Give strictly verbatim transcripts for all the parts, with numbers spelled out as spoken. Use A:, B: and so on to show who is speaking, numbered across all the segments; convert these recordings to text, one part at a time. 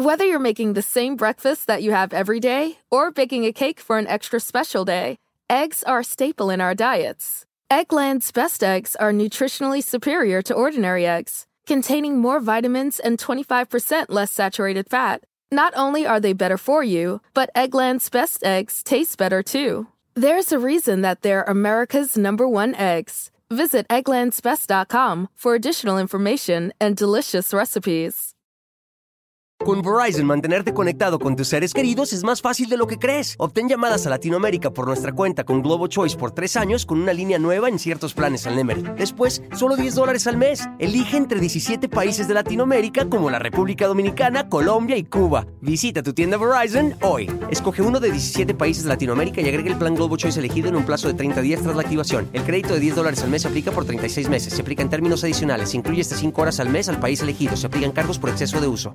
A: Whether you're making the same breakfast that you have every day or baking a cake for an extra special day, eggs are a staple in our diets. Eggland's best eggs are nutritionally superior to ordinary eggs, containing more vitamins and twenty-five percent less saturated fat. Not only are they better for you, but Eggland's best eggs taste better too. There's a reason that they're America's number one eggs. Visit egglands best dot com for additional information and delicious recipes.
B: Con Verizon, mantenerte conectado con tus seres queridos es más fácil de lo que crees. Obtén llamadas a Latinoamérica por nuestra cuenta con Globo Choice por tres años con una línea nueva en ciertos planes al Nemery. Después, solo diez dólares al mes. Elige entre diecisiete países de Latinoamérica como la República Dominicana, Colombia y Cuba. Visita tu tienda Verizon hoy. Escoge uno de diecisiete países de Latinoamérica y agrega el plan Globo Choice elegido en un plazo de treinta días tras la activación. El crédito de diez dólares al mes se aplica por treinta y seis meses. Se aplica en términos adicionales. Se incluye hasta cinco horas al mes al país elegido. Se aplican cargos por exceso de uso.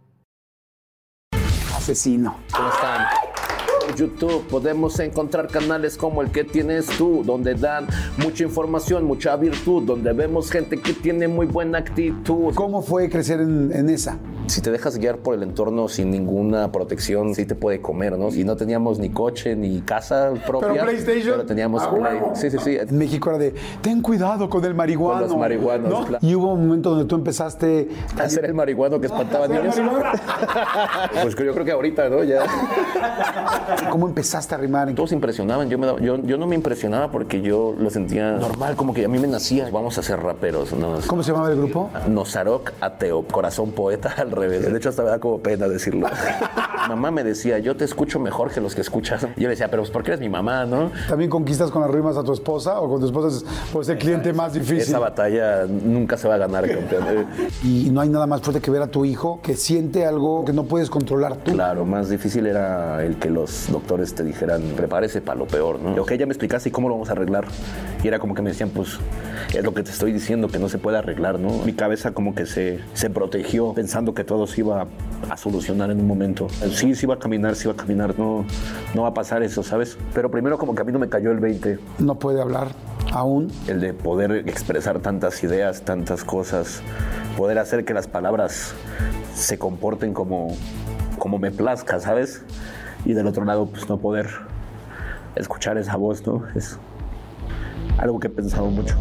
C: Asesino.
D: ¿Cómo están? YouTube podemos encontrar canales como el que tienes tú, donde dan mucha información, mucha virtud, donde vemos gente que tiene muy buena actitud.
C: ¿Cómo fue crecer en, en esa?
D: Si te dejas guiar por el entorno sin ninguna protección, sí te puede comer, ¿no? Y no teníamos ni coche ni casa propia.
C: ¿Pero PlayStation?
D: Pero teníamos
C: ah,
D: Play.
C: Bueno.
D: Sí, sí, sí.
C: En México era de, ten cuidado con el marihuano.
D: Con los marihuanos,
C: ¿no?
D: claro.
C: Y hubo un momento donde tú empezaste
D: a hacer el marihuano que espantaba niños. Pues yo creo que ahorita, ¿no? Ya.
C: ¿Cómo empezaste a rimar?
D: Todos se impresionaban. Yo, me daba, yo, yo no me impresionaba porque yo lo sentía normal, como que a mí me nacía. Vamos a ser raperos, ¿no?
C: ¿Cómo se llamaba el grupo?
D: Nosarok Ateo, corazón poeta al revés. De hecho, hasta me da como pena decirlo. Mamá me decía, yo te escucho mejor que los que escuchas. Y yo le decía, pero pues porque eres mi mamá, ¿no?
C: ¿También conquistas con las rimas a tu esposa o con tu esposa es pues, el cliente más difícil?
D: Esa batalla nunca se va a ganar, campeón.
C: Y no hay nada más fuerte que ver a tu hijo que siente algo que no puedes controlar tú.
D: Claro, más difícil era el que los doctores te dijeran, prepárese para lo peor, ¿no? Ok, ya me explicaste cómo lo vamos a arreglar. Y era como que me decían, pues, es lo que te estoy diciendo, que no se puede arreglar, ¿no? Mi cabeza como que se, se protegió pensando que todo se iba a solucionar en un momento. Sí, sí iba a caminar, sí iba a caminar, no, no va a pasar eso, ¿sabes? Pero primero como que a mí no me cayó el veinte.
C: No puede hablar aún.
D: El de poder expresar tantas ideas, tantas cosas, poder hacer que las palabras se comporten como, como me plazca, ¿sabes? Y del otro lado, pues no poder escuchar esa voz, ¿no? Es algo que he pensado mucho.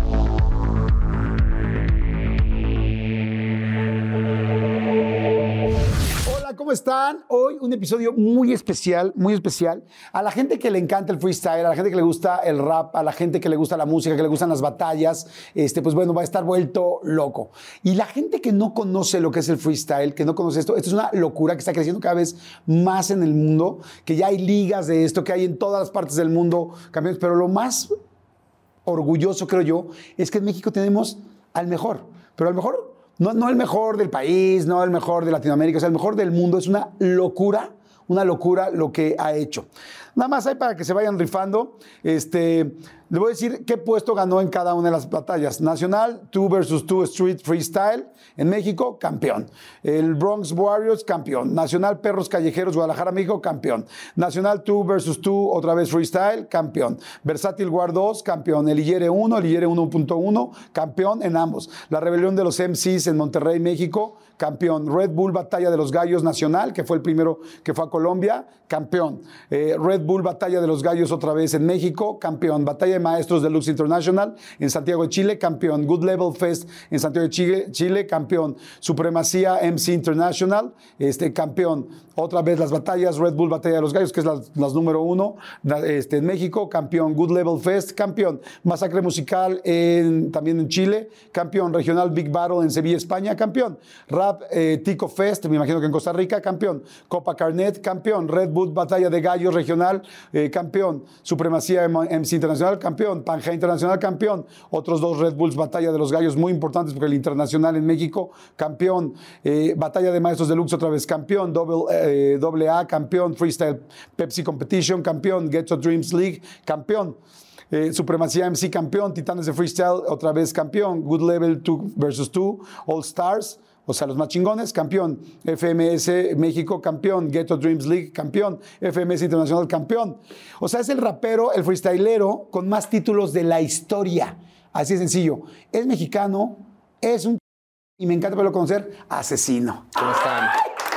C: ¿Cómo están? Hoy un episodio muy especial, muy especial. A la gente que le encanta el freestyle, a la gente que le gusta el rap, a la gente que le gusta la música, que le gustan las batallas, este, pues bueno, va a estar vuelto loco. Y la gente que no conoce lo que es el freestyle, que no conoce esto, esto es una locura que está creciendo cada vez más en el mundo, que ya hay ligas de esto, que hay en todas las partes del mundo campeones, pero lo más orgulloso, creo yo, es que en México tenemos al mejor, pero al mejor... No, no el mejor del país, no el mejor de Latinoamérica, o sea, el mejor del mundo. Es una locura, una locura lo que ha hecho. Nada más hay para que se vayan rifando. Este, le voy a decir qué puesto ganó en cada una de las batallas. Nacional, two versus two Street Freestyle. En México, campeón. El Bronx Warriors, campeón. Nacional Perros Callejeros, Guadalajara, México, campeón. Nacional two versus two, otra vez Freestyle, campeón. Versátil War dos, campeón. El I R uno, el I R uno punto uno, campeón en ambos. La Rebelión de los M Cs en Monterrey, México, campeón. Red Bull Batalla de los Gallos Nacional, que fue el primero que fue a Colombia, campeón. Eh, Red Bull Batalla de los Gallos otra vez en México, campeón. Batalla de Maestros Deluxe International en Santiago de Chile, campeón. Good Level Fest en Santiago de Chile, Chile campeón. Supremacía M C International, este, campeón. Otra vez las batallas, Red Bull Batalla de los Gallos, que es las, las número uno, este, en México, campeón. Good Level Fest, campeón. Masacre Musical en, también en Chile, campeón. Regional Big Battle en Sevilla, España, campeón. Rap eh, Tico Fest, me imagino que en Costa Rica, campeón. Copa Carnet, campeón. Red Bull Batalla de Gallos Regional, eh, campeón. Supremacía M C Internacional, campeón. Pangea Internacional, campeón. Otros dos Red Bulls Batalla de los Gallos muy importantes porque el internacional en México, campeón. Eh, Batalla de Maestros Deluxe otra vez, campeón. Double, eh, doble A, campeón. Freestyle Pepsi Competition, campeón. Ghetto Dreams League, campeón. Eh, Supremacía M C, campeón. Titanes de Freestyle, otra vez campeón. Good Level two versus two, All Stars, o sea, los más chingones, campeón. F M S México, campeón. Ghetto Dreams League, campeón. F M S Internacional, campeón. O sea, es el rapero, el freestylero con más títulos de la historia. Así de sencillo. Es mexicano, es un... y me encanta poderlo conocer, Asesino.
D: ¿Cómo están?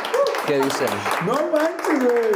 D: ¿Qué dicen?
C: No manches, güey.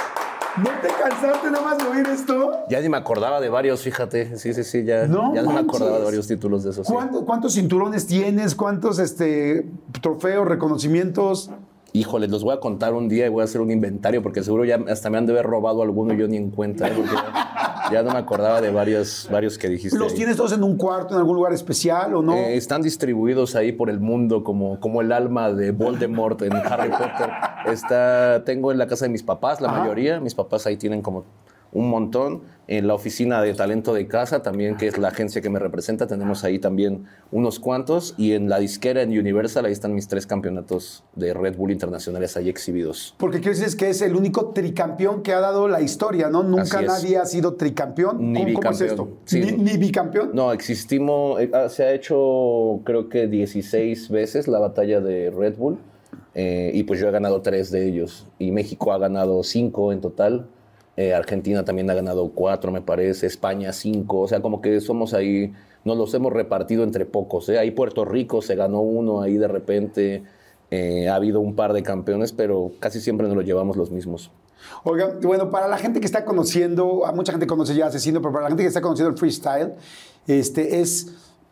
C: ¿No te cansaste nada más de oír esto?
D: Ya ni me acordaba de varios, fíjate. Sí, sí, sí, ya
C: no,
D: ya no me
C: manches.
D: acordaba de varios títulos de esos. Sí.
C: ¿Cuánto, ¿Cuántos cinturones tienes? ¿Cuántos este, trofeos, reconocimientos?
D: Híjole, los voy a contar un día y voy a hacer un inventario porque seguro ya hasta me han de haber robado alguno y yo ni en cuenta. ¿eh? Porque ya, ya no me acordaba de varios, varios que dijiste.
C: ¿Los
D: ahí.
C: tienes todos en un cuarto, en algún lugar especial o no?
D: Eh, están distribuidos ahí por el mundo como, como el alma de Voldemort en Harry Potter. Está, tengo en la casa de mis papás la Ajá. mayoría. Mis papás ahí tienen como un montón. En la oficina de talento de casa también, que es la agencia que me representa, tenemos ahí también unos cuantos. Y en la disquera, en Universal, ahí están mis tres campeonatos de Red Bull internacionales ahí exhibidos.
C: Porque quiero decir que es el único tricampeón que ha dado la historia, ¿no? Nunca nadie ha sido tricampeón.
D: Ni
C: ¿Cómo,
D: bicampeón.
C: ¿Cómo es esto?
D: Sí.
C: ¿Ni, ¿Ni bicampeón?
D: No, existimos, eh, se ha hecho creo que dieciséis veces la batalla de Red Bull. Eh, y pues yo he ganado tres de ellos. Y México ha ganado cinco en total. Eh, Argentina también ha ganado cuatro, me parece. España, cinco. O sea, como que somos ahí, nos los hemos repartido entre pocos. ¿eh? Ahí Puerto Rico se ganó uno, ahí de repente eh, ha habido un par de campeones, pero casi siempre nos lo llevamos los mismos.
C: Oiga, bueno, para la gente que está conociendo, a mucha gente conoce ya Asesino, pero para la gente que está conociendo el freestyle, este es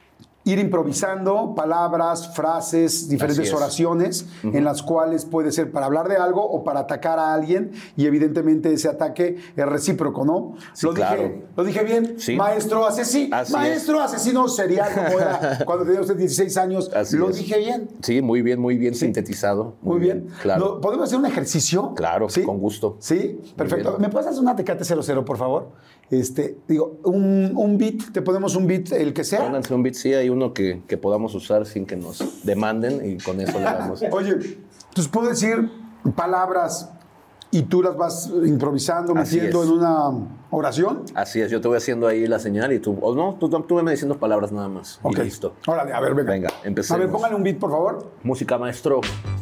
C: ir improvisando palabras, frases, diferentes oraciones uh-huh. en las cuales puede ser para hablar de algo o para atacar a alguien y evidentemente ese ataque es recíproco, ¿no?
D: Sí,
C: lo,
D: claro.
C: dije, ¿Lo dije bien?
D: Sí.
C: Maestro asesino.
D: Así
C: Maestro
D: es.
C: asesino serial como era cuando tenía usted dieciséis años.
D: Así
C: ¿Lo
D: es.
C: dije bien?
D: Sí, muy bien, muy bien
C: ¿Sí?
D: sintetizado.
C: Muy, muy bien. bien.
D: Claro.
C: ¿Podemos hacer un ejercicio?
D: Claro,
C: ¿Sí?
D: Con gusto.
C: Sí, perfecto. ¿Me puedes hacer una Tecate cero cero, por favor? Este, digo, un, un beat, te ponemos un beat, el que sea.
D: Pónganse un beat, sí, hay uno que, que podamos usar sin que nos demanden y con eso le damos.
C: Oye, entonces puedo decir palabras y tú las vas improvisando,
D: Así
C: metiendo
D: es.
C: en una oración.
D: Así es, yo te voy haciendo ahí la señal y tú, o no, tú, tú me diciendo palabras nada más.
C: Ok,
D: y listo.
C: Órale, a ver, venga.
D: Venga, empecemos.
C: A ver, póngale un beat, por favor.
D: Música, maestro.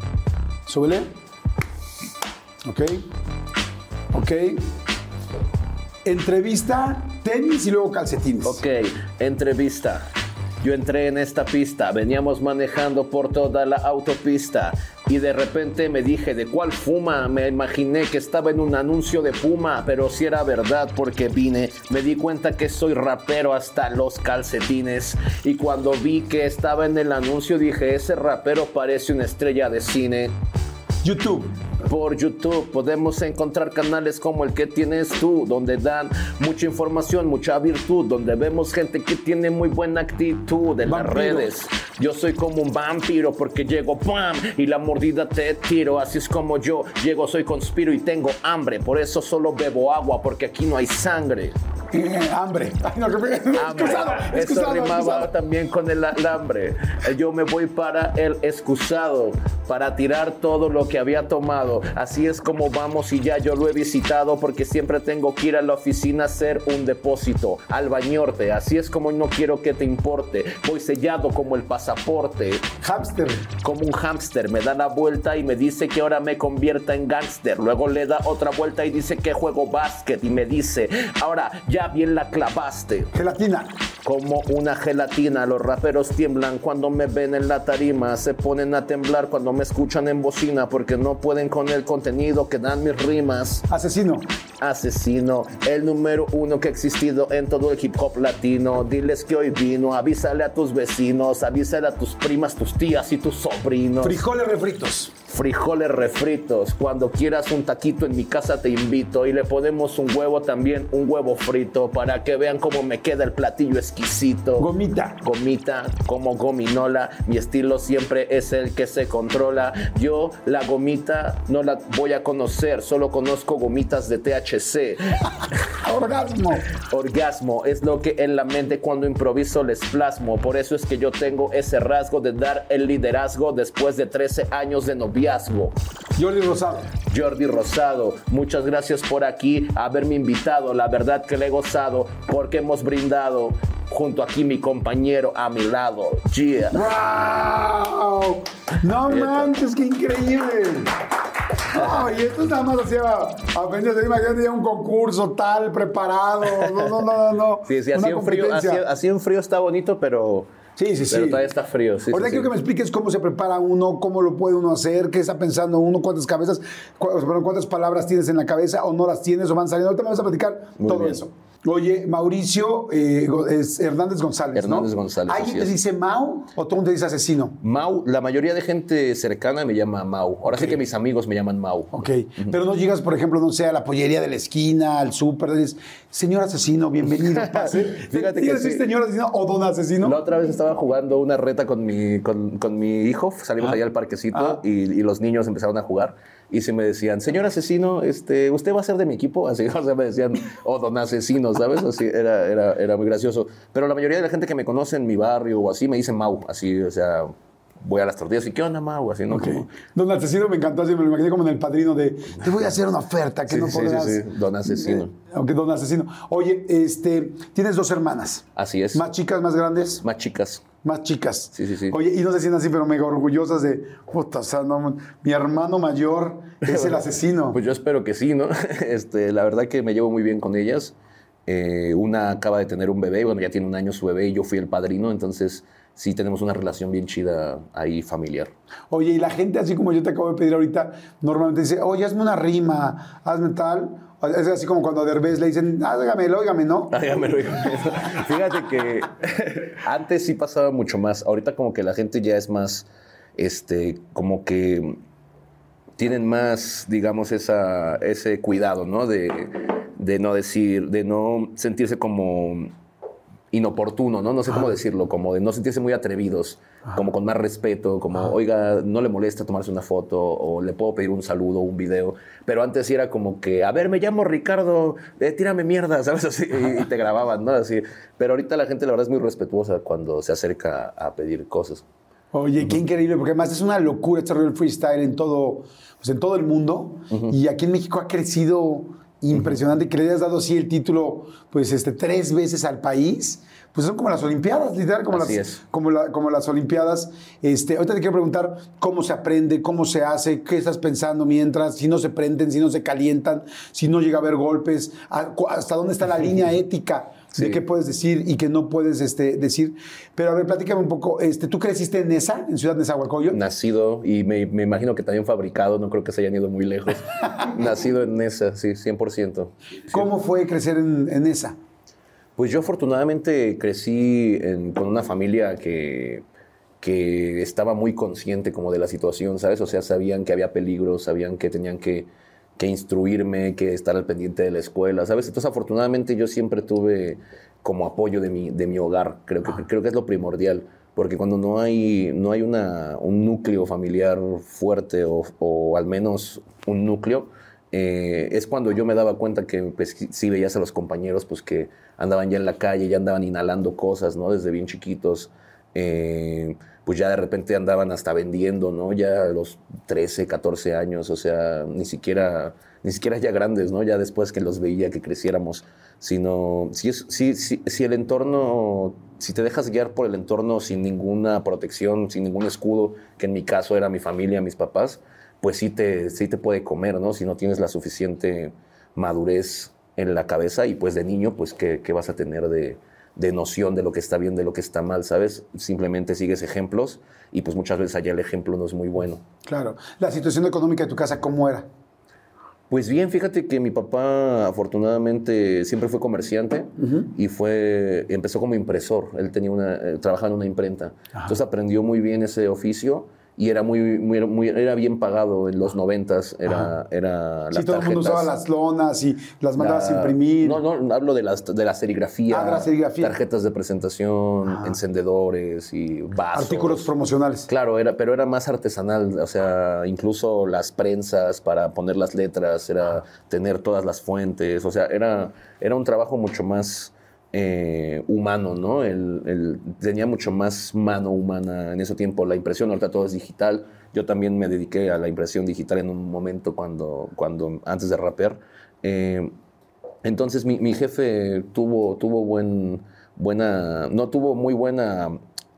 C: Súbele. Ok. Ok. Entrevista, tenis y luego calcetines.
D: Ok, entrevista. Yo entré en esta pista, veníamos manejando por toda la autopista y de repente me dije, ¿de cuál fuma? Me imaginé que estaba en un anuncio de Puma, pero si era verdad porque vine, me di cuenta que soy rapero hasta los calcetines y cuando vi que estaba en el anuncio dije, ese rapero parece una estrella de cine.
C: YouTube.
D: Por YouTube podemos encontrar canales como el que tienes tú, donde dan mucha información, mucha virtud, donde vemos gente que tiene muy buena actitud en las redes. Yo soy como un vampiro porque llego ¡pam! Y la mordida te tiro. Así es como yo llego, soy conspiro y tengo hambre. Por eso solo bebo agua porque aquí no hay sangre.
C: Eh, hambre. Ay, no,
D: hambre.
C: Excusado,
D: Eso
C: excusado,
D: rimaba
C: excusado.
D: también con el alambre. Yo me voy para el excusado para tirar todo lo que había tomado. Así es como vamos y ya yo lo he visitado porque siempre tengo que ir a la oficina a hacer un depósito al bañorte. Así es como no quiero que te importe. Voy sellado como el pasaporte.
C: Hámster.
D: Como un hámster. Me da la vuelta y me dice que ahora me convierta en gángster. Luego le da otra vuelta y dice que juego básquet. Y me dice, ahora ya bien la clavaste.
C: Gelatina.
D: Como una gelatina, los raperos tiemblan cuando me ven en la tarima. Se ponen a temblar cuando me escuchan en bocina porque no pueden con el contenido que dan mis rimas.
C: Asesino.
D: Asesino, el número uno que ha existido en todo el hip hop latino. Diles que hoy vino, avísale a tus vecinos, avísale a tus primas, tus tías y tus sobrinos.
C: Frijoles refritos.
D: Frijoles refritos, cuando quieras un taquito en mi casa te invito y le ponemos un huevo también, un huevo frito para que vean cómo me queda el platillo exquisito.
C: Gomita.
D: Gomita, como gominola, mi estilo siempre es el que se controla. Yo la gomita no la voy a conocer, solo conozco gomitas de T H C.
C: Orgasmo.
D: Orgasmo es lo que en la mente cuando improviso les plasmo, por eso es que yo tengo ese rasgo de dar el liderazgo después de trece años de noviazgo.
C: Jordi Rosado.
D: Jordi Rosado, muchas gracias por aquí haberme invitado, la verdad que le he gozado porque hemos brindado junto aquí mi compañero a mi lado. Yeah.
C: ¡Wow! No manches, qué increíble. No, y esto nada más hacía apenas, imagínate ya un concurso tal, preparado. No, no, no, no.
D: Sí, sí, así en, frío, así, así en frío está bonito, pero
C: Sí, sí, sí.
D: Pero todavía está frío. Sí,
C: Ahorita
D: sí,
C: quiero
D: sí.
C: que me expliques cómo se prepara uno, cómo lo puede uno hacer, qué está pensando uno, cuántas cabezas, cu- perdón, cuántas palabras tienes en la cabeza o no las tienes o van saliendo. Ahorita me vas a platicar
D: Muy
C: todo
D: bien.
C: eso. Oye, Mauricio eh, Go- es Hernández González, ¿no?
D: Hernández González,
C: ¿Alguien
D: así
C: te
D: es.
C: dice Mau o todo el mundo te dice asesino?
D: Mau, la mayoría de gente cercana me llama Mau. Ahora sí que mis amigos me llaman Mau.
C: Ok, pero no llegas, por ejemplo, no sé, a la pollería de la esquina, al súper, dices, señor asesino, bienvenido, pase.
D: Fíjate que
C: ¿Quieres decir
D: sí.
C: señor asesino o don asesino?
D: La otra vez estaba jugando una reta con mi, con, con mi hijo, salimos
C: Ah.
D: allá al parquecito
C: Ah.
D: y, y los niños empezaron a jugar y se me decían, señor asesino, este, ¿usted va a ser de mi equipo? Así, o sea, me decían, oh, don asesino, ¿sabes? Así, era, era, era muy gracioso. Pero la mayoría de la gente que me conoce en mi barrio o así me dice Mau, así, o sea, voy a las tortillas y ¿qué onda, Mau? Así, ¿no?
C: Ok.
D: Como-
C: Don asesino me encantó, así me lo imaginé como en El Padrino de, te voy a hacer una oferta que
D: Sí,
C: no
D: sí, sí,
C: podrás.
D: sí, don asesino.
C: Eh, ok, don asesino. Oye, este, tienes dos hermanas.
D: Así es.
C: ¿Más chicas, más grandes?
D: Más chicas.
C: Más chicas.
D: Sí, sí, sí.
C: Oye, y no se sienten así, pero mega orgullosas de, puta, o sea, no, mi hermano mayor es el asesino.
D: Pues yo espero que sí, ¿no? Este, la verdad que me llevo muy bien con ellas. Eh, una acaba de tener un bebé, bueno, ya tiene un año su bebé y yo fui el padrino, entonces sí tenemos una relación bien chida ahí familiar.
C: Oye, y la gente, así como yo te acabo de pedir ahorita, normalmente dice, oye, hazme una rima, hazme tal. Es así como cuando a Derbez le dicen, hágamelo, óigame, ¿no?
D: Hágamelo. Fíjate que antes sí pasaba mucho más. Ahorita como que la gente ya es más, este, como que tienen más, digamos, esa, ese cuidado, ¿no? De, de no decir, de no sentirse como inoportuno, ¿no? No sé cómo decirlo, como de no sentirse muy atrevidos, como con más respeto, como, oiga, no le molesta tomarse una foto o le puedo pedir un saludo o un video. Pero antes sí era como que, a ver, me llamo Ricardo, eh, tírame mierda, ¿sabes? Así, y, y te grababan, ¿no? Así. Pero ahorita la gente, la verdad, es muy respetuosa cuando se acerca a pedir cosas.
C: Oye, qué increíble, porque además es una locura este rollo del freestyle en todo, pues en todo el mundo. Y aquí en México ha crecido impresionante, que le hayas dado así el título, pues este, tres veces al país. Pues son como las Olimpiadas, literal, como,
D: Así
C: las,
D: es.
C: como, la- como las Olimpiadas. Este, ahorita te quiero preguntar cómo se aprende, cómo se hace, qué estás pensando mientras, si no se prenden, si no se calientan, si no llega a haber golpes, a- cu- hasta dónde está la línea ética de
D: Sí.
C: qué puedes decir y qué no puedes este, decir. Pero a ver, platícame un poco. Este, ¿tú creciste en Nesa, en Ciudad Nezahualcóyotl?
D: Nacido, y me, me imagino que también fabricado, no creo que se hayan ido muy lejos. Nacido en esa, sí, cien por ciento.
C: ¿Cómo fue crecer en, en Nesa?
D: Pues yo afortunadamente crecí en- con una familia que, que estaba muy consciente como de la situación, ¿sabes? O sea, sabían que había peligro, sabían que tenían que, que instruirme, que estar al pendiente de la escuela, ¿sabes? Entonces afortunadamente yo siempre tuve como apoyo de mi, de mi hogar, creo que, creo que es lo primordial, porque cuando no hay, no hay una, un núcleo familiar fuerte o, o al menos un núcleo, eh, es cuando yo me daba cuenta que pues, sí veías a los compañeros pues, que andaban ya en la calle, ya andaban inhalando cosas, ¿no? Desde bien chiquitos. Eh, pues ya de repente andaban hasta vendiendo, ¿no? Ya a los trece, catorce años, o sea, ni siquiera, ni siquiera ya grandes, ¿no? Ya después que los veía, que creciéramos, sino si, es, si, si, si el entorno, si te dejas guiar por el entorno sin ninguna protección, sin ningún escudo, que en mi caso era mi familia, mis papás, pues sí te, sí te puede comer, ¿no? Si no tienes la suficiente madurez en la cabeza y pues de niño, pues ¿qué, qué vas a tener de, de noción de lo que está bien, de lo que está mal, ¿sabes? Simplemente sigues ejemplos y pues muchas veces allá el ejemplo no es muy bueno.
C: Claro. ¿La situación económica de tu casa cómo era?
D: Pues bien, fíjate que mi papá afortunadamente siempre fue comerciante uh-huh. y fue, empezó como impresor. Él tenía una, eh, trabajaba en una imprenta. Ajá. Entonces aprendió muy bien ese oficio y era muy, muy, muy era bien pagado en los noventas. Era, era las
C: sí, todo
D: tarjetas.
C: el mundo usaba las lonas y las mandabas la, a imprimir.
D: No, no, hablo de, las, de la serigrafía.
C: Ah, de la serigrafía.
D: Tarjetas de presentación, Ajá. encendedores y vasos.
C: Artículos promocionales.
D: Claro, era, pero era más artesanal. O sea, incluso las prensas para poner las letras, era Ajá. tener todas las fuentes. O sea, era, era un trabajo mucho más eh, humano, ¿no? El, el, tenía mucho más mano humana en ese tiempo. La impresión, ahorita todo es digital. Yo también me dediqué a la impresión digital en un momento cuando, cuando antes de rapear. Eh, entonces mi, mi jefe tuvo, tuvo buen, buena, no tuvo muy buena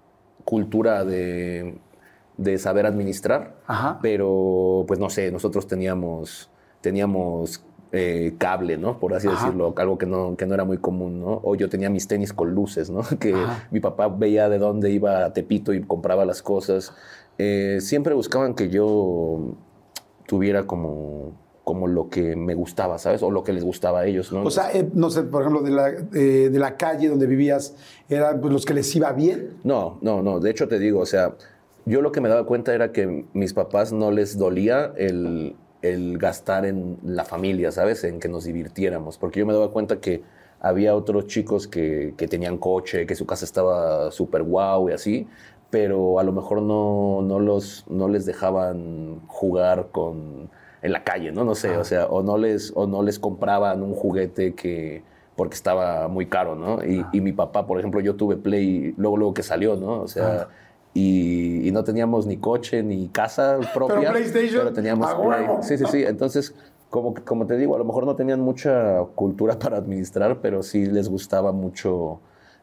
D: cultura de, de saber administrar,
C: Ajá.
D: pero pues no sé, nosotros teníamos, teníamos eh, cable, ¿no? Por así Ajá. decirlo, algo que no, que no era muy común, ¿no? O yo tenía mis tenis con luces, ¿no? Que Ajá. mi papá veía de dónde iba a Tepito y compraba las cosas. Eh, siempre buscaban que yo tuviera como, como lo que me gustaba, ¿sabes? O lo que les gustaba a ellos, ¿no?
C: O sea, eh, no sé, por ejemplo, de la, eh, de la calle donde vivías, ¿eran pues, los que les iba bien?
D: No, no, no. De hecho, te digo, o sea, yo lo que me daba cuenta era que mis papás no les dolía el... el gastar en la familia, ¿sabes? En que nos divirtiéramos. Porque yo me daba cuenta que había otros chicos que, que tenían coche, que su casa estaba súper guau y así, pero a lo mejor no, no, los, no les dejaban jugar con, en la calle, ¿no? No sé, ah. o sea, o no, les, o no les compraban un juguete que... porque estaba muy caro, ¿no? Y, ah. y mi papá, por ejemplo, yo tuve Play luego, luego que salió, ¿no? O sea... Ah. Y, y no teníamos ni coche ni casa propia.
C: Pero PlayStation.
D: Pero teníamos
C: ah,
D: Play.
C: bueno.
D: Sí, sí, sí. Entonces, como, como te digo, a lo mejor no tenían mucha cultura para administrar, pero sí les gustaba mucho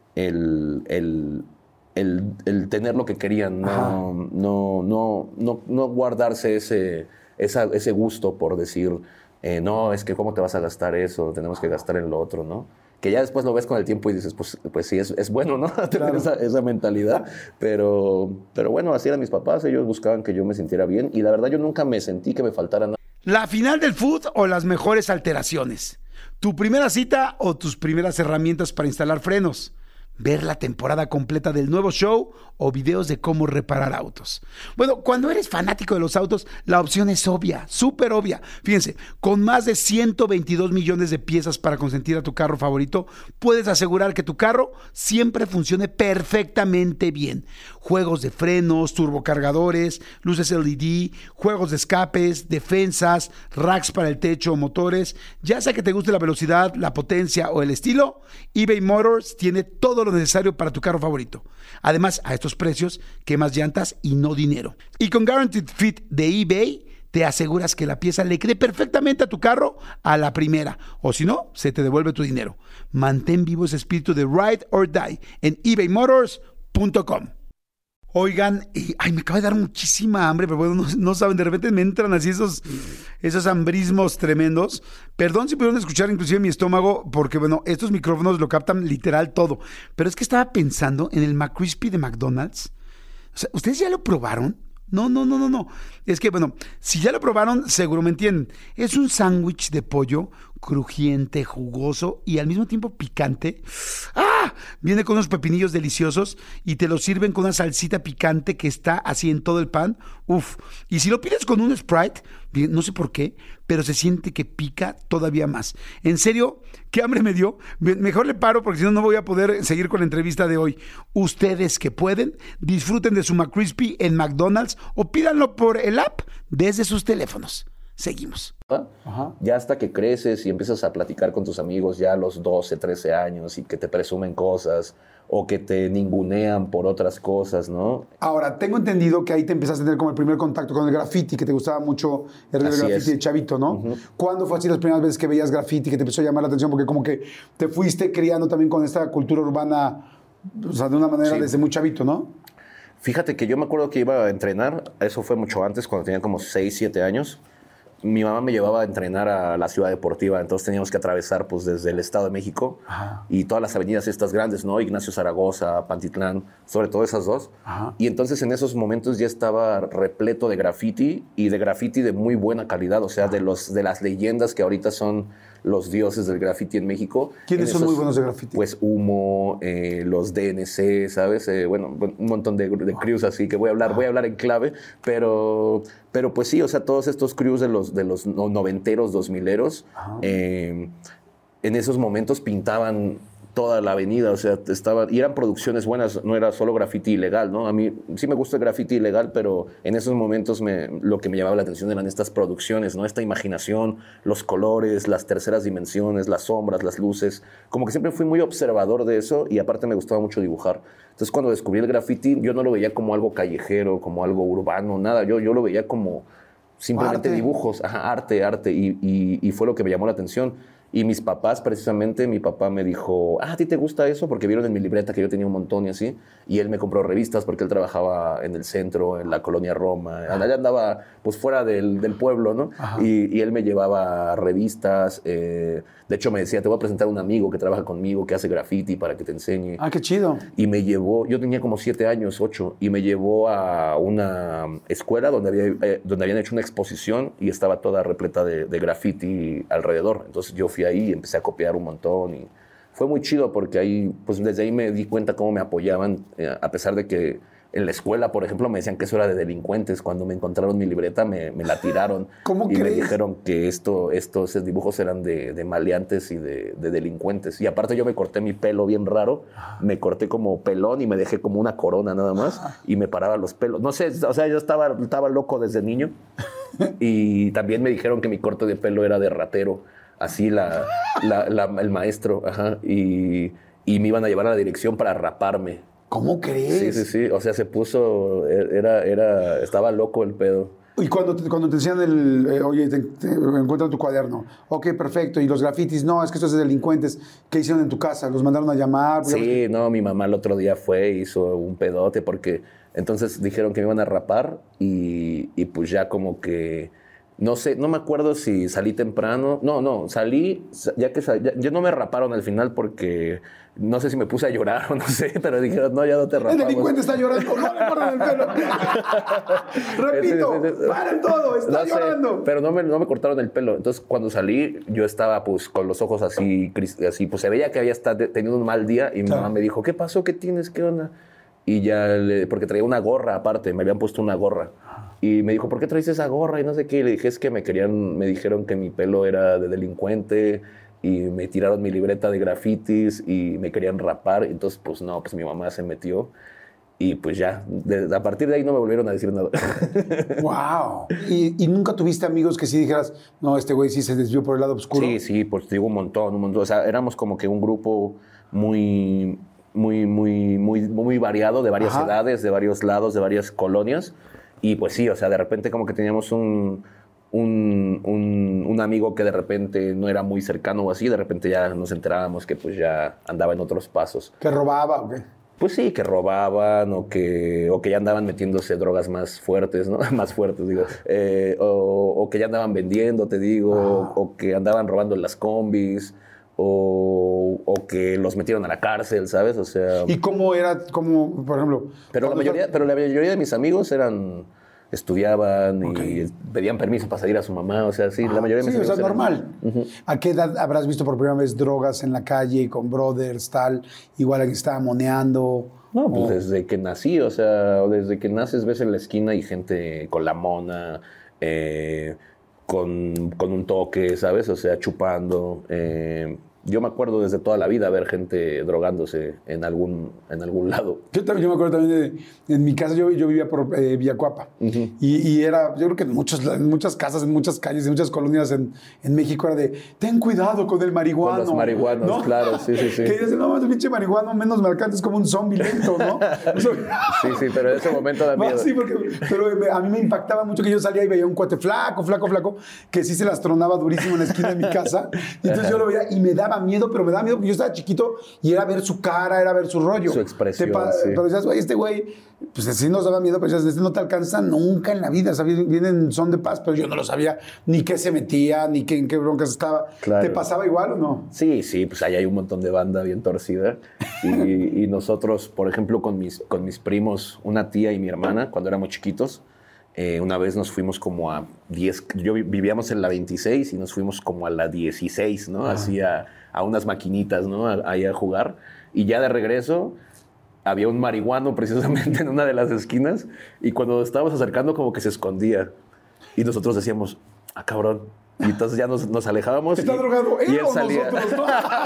D: el, el, el, el tener lo que querían. No, no, no, no, no guardarse ese, esa, ese gusto por decir, eh, no, es que cómo te vas a gastar eso, tenemos que gastar en lo otro, ¿no? Que ya después lo ves con el tiempo y dices, pues, pues sí, es, es bueno, ¿no? Tener claro. esa, esa mentalidad. Pero, pero bueno, así eran mis papás. Ellos buscaban que yo me sintiera bien. Y la verdad, yo nunca me sentí que me faltara nada.
C: ¿La final del food o las mejores alteraciones? ¿Tu primera cita o tus primeras herramientas para instalar frenos? ¿Ver la temporada completa del nuevo show o videos de cómo reparar autos? Bueno, cuando eres fanático de los autos, la opción es obvia, súper obvia. Fíjense, con más de ciento veintidós millones de piezas para consentir a tu carro favorito, puedes asegurar que tu carro siempre funcione perfectamente bien. Juegos de frenos, turbocargadores, luces L E D, juegos de escapes, defensas, racks para el techo o motores. Ya sea que te guste la velocidad, la potencia o el estilo, eBay Motors tiene todo lo necesario para tu carro favorito. Además, a estos precios, quemas llantas y no dinero. Y con Guaranteed Fit de eBay, te aseguras que la pieza le quede perfectamente a tu carro a la primera. O si no, se te devuelve tu dinero. Mantén vivo ese espíritu de Ride or Die en ebay motors punto com. Oigan, y, ay, me acaba de dar muchísima hambre, pero bueno, no, no saben, de repente me entran así esos, esos hambrismos tremendos. Perdón si pudieron escuchar inclusive mi estómago, porque bueno, estos micrófonos lo captan literal todo. Pero es que estaba pensando en el McCrispy de McDonald's. O sea, ¿ustedes ya lo probaron? No, no, no, no, no. Es que, bueno, si ya lo probaron, seguro me entienden. Es un sándwich de pollo crujiente, jugoso y al mismo tiempo picante. ¡Ah! Viene con unos pepinillos deliciosos y te lo sirven con una salsita picante que está así en todo el pan. Uf. Y si lo pides con un Sprite, no sé por qué, pero se siente que pica todavía más. En serio, qué hambre me dio. Mejor le paro porque si no, no voy a poder seguir con la entrevista de hoy. Ustedes que pueden, disfruten de su McCrispy en McDonald's o pídanlo por el app desde sus teléfonos. Seguimos.
D: Ajá. Ya hasta que creces y empiezas a platicar con tus amigos ya a los doce, trece años y que te presumen cosas o que te ningunean por otras cosas, ¿no?
C: Ahora, tengo entendido que ahí te empezaste a tener como el primer contacto con el graffiti, que te gustaba mucho el
D: Así
C: graffiti
D: es.
C: de chavito, ¿no? Uh-huh. ¿Cuándo fue así las primeras veces que veías graffiti, que te empezó a llamar la atención? Porque como que te fuiste criando también con esta cultura urbana, o sea, de una manera sí. desde muy chavito, ¿no?
D: Fíjate que yo me acuerdo que iba a entrenar, eso fue mucho antes, cuando tenía como seis, siete años. Mi mamá me llevaba a entrenar a la Ciudad Deportiva, entonces teníamos que atravesar pues, desde el Estado de México Ajá. y todas las avenidas estas grandes, ¿no? Ignacio Zaragoza, Pantitlán, sobre todo esas dos. Ajá. Y entonces en esos momentos ya estaba repleto de graffiti y de graffiti de muy buena calidad, o sea, de, los, de las leyendas que ahorita son los dioses del graffiti en México.
C: ¿Quiénes
D: en
C: son
D: esos,
C: muy buenos de graffiti?
D: Pues Humo, eh, los D N C, ¿sabes? Eh, bueno, un montón de, de crews así que voy a hablar, voy a hablar en clave, pero, pero pues sí, o sea, todos estos crews de los, de los noventeros, dos mileros, eh, en esos momentos pintaban toda la avenida, o sea, estaban, y eran producciones buenas, no era solo graffiti ilegal, ¿no? A mí sí me gusta el graffiti ilegal, pero en esos momentos me, lo que me llamaba la atención eran estas producciones, ¿no? Esta imaginación, los colores, las terceras dimensiones, las sombras, las luces, como que siempre fui muy observador de eso y aparte me gustaba mucho dibujar. Entonces cuando descubrí el graffiti, yo no lo veía como algo callejero, como algo urbano, nada, yo, yo lo veía como simplemente
C: arte.
D: dibujos, ajá, arte, arte, y, y, y fue lo que me llamó la atención. Y mis papás, precisamente, mi papá me dijo, ah, ¿a ti te gusta eso? Porque vieron en mi libreta que yo tenía un montón y así. Y él me compró revistas porque él trabajaba en el centro, en la colonia Roma. Ah. Allá andaba, pues, fuera del, del pueblo, ¿no? Y, y él me llevaba revistas. Eh, de hecho, me decía, te voy a presentar a un amigo que trabaja conmigo, que hace graffiti para que te enseñe.
C: Ah, qué chido.
D: Y me llevó, yo tenía como siete años, ocho, y me llevó a una escuela donde, había, eh, donde habían hecho una exposición y estaba toda repleta de, de graffiti alrededor. Entonces yo fui ahí y empecé a copiar un montón y fue muy chido porque ahí, pues desde ahí me di cuenta cómo me apoyaban, eh, a pesar de que en la escuela, por ejemplo, me decían que eso era de delincuentes. Cuando me encontraron mi libreta, me, me la tiraron.
C: ¿Cómo
D: y
C: crees?
D: me dijeron que esto, estos dibujos eran de, de maleantes y de, de delincuentes. Y aparte yo me corté mi pelo bien raro. Me corté como pelón y me dejé como una corona nada más. Y me paraba los pelos. No sé, o sea, yo estaba, estaba loco desde niño. Y también me dijeron que mi corte de pelo era de ratero. Así la, la, la, el maestro. Ajá. Y, y me iban a llevar a la dirección para raparme.
C: ¿Cómo crees?
D: Sí, sí, sí. O sea, se puso... Era, era, estaba loco el pedo.
C: Y cuando te, cuando te decían el... Eh, oye, te, te encuentran tu cuaderno. Ok, perfecto. Y los grafitis, no, es que estos es delincuentes. ¿Qué hicieron en tu casa? ¿Los mandaron a llamar?
D: Sí, no, mi mamá el otro día fue, hizo un pedote porque... Entonces dijeron que me iban a rapar y, y pues ya como que... No sé, no me acuerdo si salí temprano. No, no, salí, ya que salí, ya, ya no me raparon al final porque no sé si me puse a llorar o no sé, pero dijeron, no, ya no te rapamos.
C: El delincuente está llorando, no le cortan el pelo. Repito,
D: sí, sí, sí.
C: paren todo, está
D: no
C: llorando.
D: Sé, pero no me, no me cortaron el pelo. Entonces, cuando salí, yo estaba pues con los ojos así, así pues se veía que había estado teniendo un mal día y mi
C: claro.
D: mamá me dijo, ¿qué pasó? ¿Qué tienes? ¿Qué onda? Y ya, le, porque traía una gorra aparte, me habían puesto una gorra. Y me dijo, ¿por qué traes esa gorra? Y no sé qué. Y le dije, es que me querían, me dijeron que mi pelo era de delincuente y me tiraron mi libreta de grafitis y me querían rapar. Entonces, pues no, pues mi mamá se metió y pues ya, de, a partir de ahí no me volvieron a decir nada.
C: ¡Wow! ¿Y, ¿Y nunca tuviste amigos que sí dijeras, no, este güey sí se desvió por el lado oscuro?
D: Sí, sí, pues digo un montón, un montón. O sea, éramos como que un grupo muy, muy, muy, muy, muy variado, de varias Ajá. edades, de varios lados, de varias colonias. Y pues sí, o sea, de repente como que teníamos un, un, un, un amigo que de repente no era muy cercano o así, de repente ya nos enterábamos que pues ya andaba en otros pasos.
C: ¿Que robaba o qué?
D: Pues sí, que robaban o que, o que ya andaban metiéndose drogas más fuertes, ¿no? Más fuertes, digo. Eh, o, o que ya andaban vendiendo, te digo, ah. o, o que andaban robando en las combis. O, o que los metieron a la cárcel, ¿sabes? O sea...
C: ¿Y cómo era, como, por ejemplo...
D: Pero la, mayoría, pero la mayoría de mis amigos eran... Estudiaban okay. y pedían permiso para salir a su mamá, o sea, sí, ah, la mayoría de mis
C: sí,
D: amigos
C: o sea,
D: eran...
C: normal. Uh-huh. ¿A qué edad habrás visto por primera vez drogas en la calle, con brothers, tal? Igual que estaba moneando...
D: No, pues o... desde que nací, o sea, desde que naces ves en la esquina y gente con la mona... Eh, Con, con un toque, ¿sabes? O sea, chupando. Eh, yo me acuerdo desde toda la vida ver gente drogándose en algún, en algún lado.
C: Yo también yo me acuerdo también de, en mi casa, yo, yo vivía por eh, Villacuapa. Uh-huh. y, y era, yo creo que en, muchos, en muchas casas, en muchas calles, en muchas colonias en, en México era de, ten cuidado con el marihuano.
D: Con los marihuanos, ¿no? Claro, sí, sí, sí.
C: Que dices, no, el pinche marihuano menos me alcanza, es como un zombie lento, ¿no?
D: Sí, sí, pero en ese momento da miedo.
C: Sí, porque, pero a mí me impactaba mucho que yo salía y veía un cuate flaco, flaco, flaco, que sí se las tronaba durísimo en la esquina de mi casa. Y entonces yo lo veía y me daba miedo, pero me daba miedo porque yo estaba chiquito y era ver su cara, era ver su rollo.
D: Su expresión,
C: pa-
D: sí.
C: Pero decías, güey, este güey, pues sí nos daba miedo, pero decías, este no te alcanza nunca en la vida, ¿sabes? Vienen son de paz, pero yo no lo sabía ni qué se metía, ni qué, en qué broncas estaba. Claro. ¿Te pasaba igual o no?
D: Sí, sí, pues ahí hay un montón de banda bien torcida. Y, y nosotros, por ejemplo, con mis, con mis primos, una tía y mi hermana, cuando éramos chiquitos, eh, una vez nos fuimos como a diez, yo vivíamos en la veintiséis y nos fuimos como a la dieciséis, ¿no? Ah. Así a, a unas maquinitas, ¿no? Ahí a jugar. Y ya de regreso había un marihuano precisamente en una de las esquinas y cuando nos estábamos acercando como que se escondía. Y nosotros decíamos, ah, cabrón. Y entonces ya nos, nos alejábamos.
C: ¿Está
D: y,
C: drogado él
D: y él
C: o
D: salía.
C: nosotros?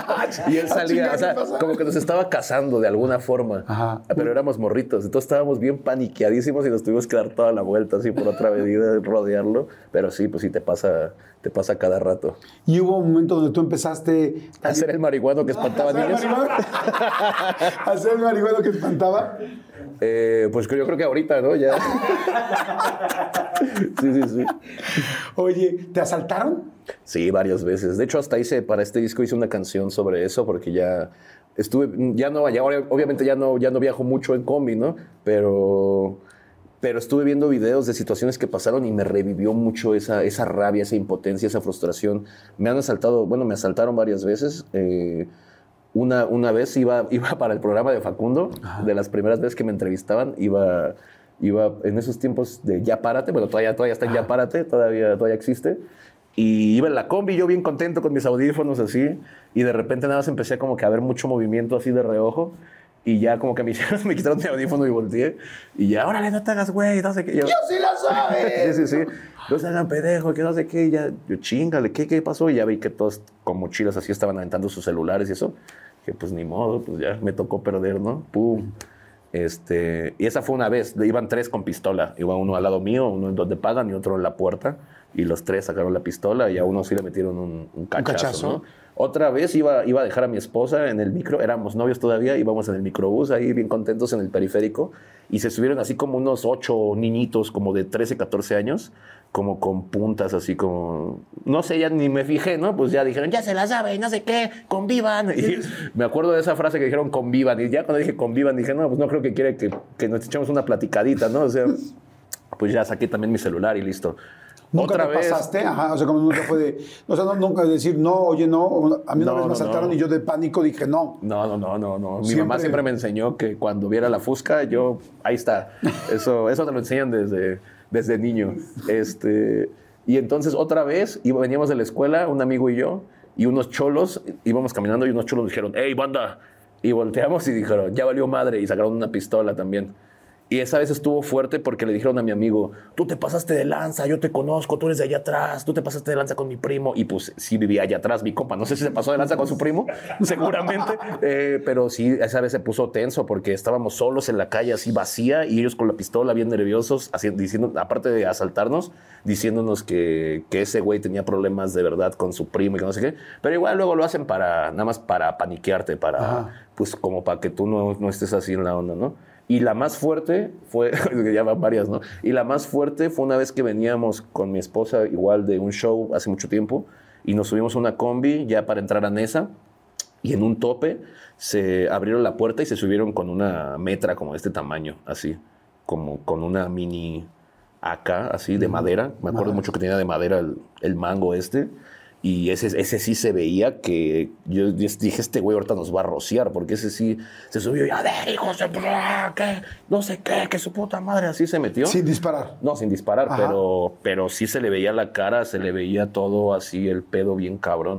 D: Y él salía, o sea, como que nos estaba cazando de alguna forma. Ajá. Pero éramos morritos. Entonces estábamos bien paniqueadísimos y nos tuvimos que dar toda la vuelta así por otra avenida, rodearlo. Pero sí, pues sí te pasa, te pasa cada rato.
C: Y hubo un momento donde tú empezaste
D: a hacer el marihuano que espantaba niños.
C: ¿A hacer el marihuano que espantaba?
D: Eh, pues yo creo que ahorita, ¿no? Ya. Sí, sí, sí.
C: Oye, ¿te asaltaron asaltaron?
D: Sí, varias veces. De hecho, hasta hice, para este disco hice una canción sobre eso, porque ya estuve, ya no, ya, obviamente ya no, ya no viajo mucho en combi, ¿no? Pero, pero estuve viendo videos de situaciones que pasaron y me revivió mucho esa, esa rabia, esa impotencia, esa frustración. Me han asaltado, bueno, me asaltaron varias veces. Eh, una, una vez iba, iba para el programa de Facundo, Ajá. de las primeras veces que me entrevistaban, iba... Iba en esos tiempos de Ya Párate, bueno, todavía, todavía está en Ya Párate, todavía, todavía existe. Y iba en la combi, yo bien contento con mis audífonos así. Y de repente nada más empecé como que a ver mucho movimiento así de reojo. Y ya como que me, me quitaron mi audífono y volteé. Y ya, órale, no te hagas güey, no sé qué. Yo,
C: ¡Yo sí lo sabes!
D: sí, sí, sí. No se hagan pendejo, que no sé qué. Y ya, yo, chingale, ¿qué, ¿qué pasó? Y ya vi que todos con mochilas así estaban aventando sus celulares y eso. Que pues ni modo, pues ya me tocó perder, ¿no? Pum. Este, y esa fue una vez, iban tres con pistola, iba uno al lado mío, uno en donde pagan y otro en la puerta, y los tres sacaron la pistola y a uno sí le metieron un, un cachazo, ¿Un cachazo? ¿no? Otra vez iba, iba a dejar a mi esposa en el micro, éramos novios todavía, íbamos en el microbús ahí bien contentos en el periférico, y se subieron así como unos ocho niñitos como de trece, catorce años, como con puntas así como... No sé, ya ni me fijé, ¿no? Pues ya dijeron, ya se la saben, no sé qué, convivan. Y me acuerdo de esa frase que dijeron, convivan. Y ya cuando dije convivan, dije, no, pues no creo que quiere que, que nos echemos una platicadita, ¿no? O sea, pues ya saqué también mi celular y listo.
C: ¿Nunca
D: Otra
C: te
D: vez...
C: pasaste? Ajá, o sea, como nunca fue de... O sea, no, nunca decir, no, oye, no. A mí una
D: no,
C: vez me
D: no,
C: asaltaron
D: no.
C: y yo de pánico dije, no.
D: No, no, no, no, no. Mi
C: Siempre...
D: mamá siempre me enseñó que cuando viera la fusca, yo... Ahí está. Eso, eso te lo enseñan desde, desde niño. Este... Y entonces otra vez iba, veníamos de la escuela, un amigo y yo, y unos cholos, íbamos caminando y unos cholos dijeron, ¡Ey, banda! Y volteamos y dijeron, ya valió madre, y sacaron una pistola también. Y esa vez estuvo fuerte porque le dijeron a mi amigo, tú te pasaste de lanza, yo te conozco, tú eres de allá atrás, tú te pasaste de lanza con mi primo. Y pues sí vivía allá atrás mi compa, no sé si se pasó de lanza con su primo, seguramente, eh, pero sí, esa vez se puso tenso porque estábamos solos en la calle así vacía y ellos con la pistola bien nerviosos, así, diciendo, aparte de asaltarnos, diciéndonos que, que ese güey tenía problemas de verdad con su primo y que no sé qué. Pero igual luego lo hacen para, nada más para paniquearte, para, Ajá. pues como para que tú no, no estés así en la onda, ¿no? Y la más fuerte fue, ya van varias, ¿no? Y la más fuerte fue una vez que veníamos con mi esposa, igual de un show hace mucho tiempo, y nos subimos a una combi ya para entrar a Nesa, y en un tope se abrieron la puerta y se subieron con una metra como de este tamaño, así, como con una mini A K, así, de madera. Me acuerdo Ajá. mucho que tenía de madera el, el mango este. Y ese, ese sí se veía que yo dije, este güey ahorita nos va a rociar, porque ese sí se subió y a ver, hijos de que no sé qué, que su puta madre, así se metió.
C: Sin disparar.
D: No, sin disparar, pero, pero sí se le veía la cara, se le veía todo así, el pedo bien cabrón.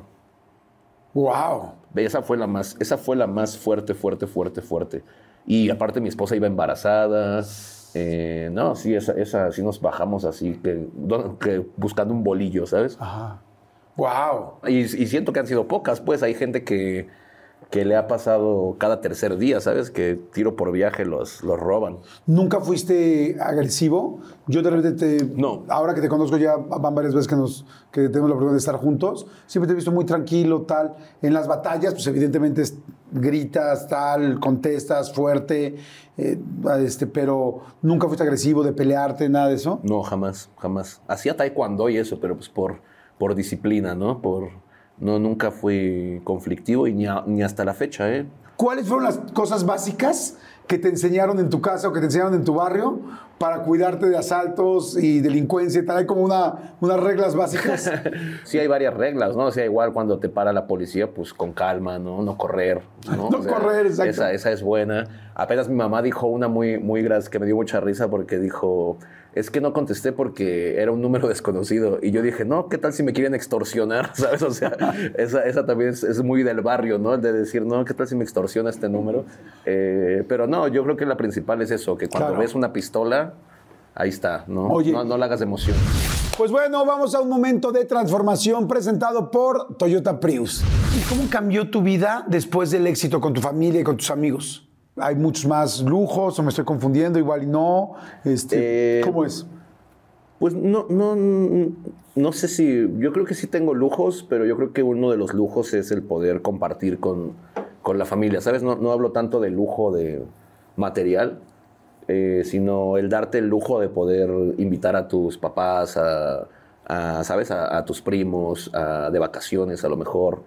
C: Wow.
D: Esa fue la más, esa fue la más fuerte, fuerte, fuerte, fuerte. Y aparte mi esposa iba embarazada. Eh, no, sí, esa, esa sí nos bajamos así, que, que buscando un bolillo, ¿sabes?
C: Ajá. Wow.
D: Y, y siento que han sido pocas, pues hay gente que, que le ha pasado cada tercer día, ¿sabes? Que tiro por viaje los, los roban.
C: ¿Nunca fuiste agresivo? Yo de repente, te,
D: no.
C: ahora que te conozco ya van varias veces que, nos, que tenemos la oportunidad de estar juntos, siempre te he visto muy tranquilo, tal. En las batallas, pues evidentemente gritas, tal, contestas fuerte, eh, este, pero ¿nunca fuiste agresivo de pelearte, nada de eso?
D: No, jamás, jamás. Hacía taekwondo y eso, pero pues por... por disciplina, ¿no? Por, no, nunca fui conflictivo y ni, a, ni hasta la fecha, ¿eh?
C: ¿Cuáles fueron las cosas básicas que te enseñaron en tu casa o que te enseñaron en tu barrio para cuidarte de asaltos y delincuencia y tal? ¿Hay como una, unas reglas básicas?
D: Sí, hay varias reglas, ¿no? O sea, igual cuando te para la policía, pues con calma, ¿no? No correr, ¿no?
C: No
D: o sea,
C: correr, exacto.
D: Esa, esa es buena. Apenas mi mamá dijo una muy, muy grande que me dio mucha risa porque dijo... Es que no contesté porque era un número desconocido. Y yo dije, no, ¿qué tal si me quieren extorsionar? ¿Sabes? O sea, esa, esa también es, es muy del barrio, ¿no? De decir, no, ¿qué tal si me extorsiona este número? Eh, pero no, yo creo que la principal es eso, que cuando claro. ves una pistola, ahí está, ¿no?
C: Oye,
D: no, no la hagas de emoción.
C: Pues bueno, vamos a un momento de transformación presentado por Toyota Prius. ¿Y cómo cambió tu vida después del éxito con tu familia y con tus amigos? ¿Hay muchos más lujos o me estoy confundiendo? Igual y no. Este, eh, ¿Cómo es?
D: Pues no, no, no sé si... Yo creo que sí tengo lujos, pero yo creo que uno de los lujos es el poder compartir con, con la familia, ¿sabes? No, no hablo tanto de lujo de material, eh, sino el darte el lujo de poder invitar a tus papás a, a ¿sabes? A, a tus primos, a, de vacaciones a lo mejor,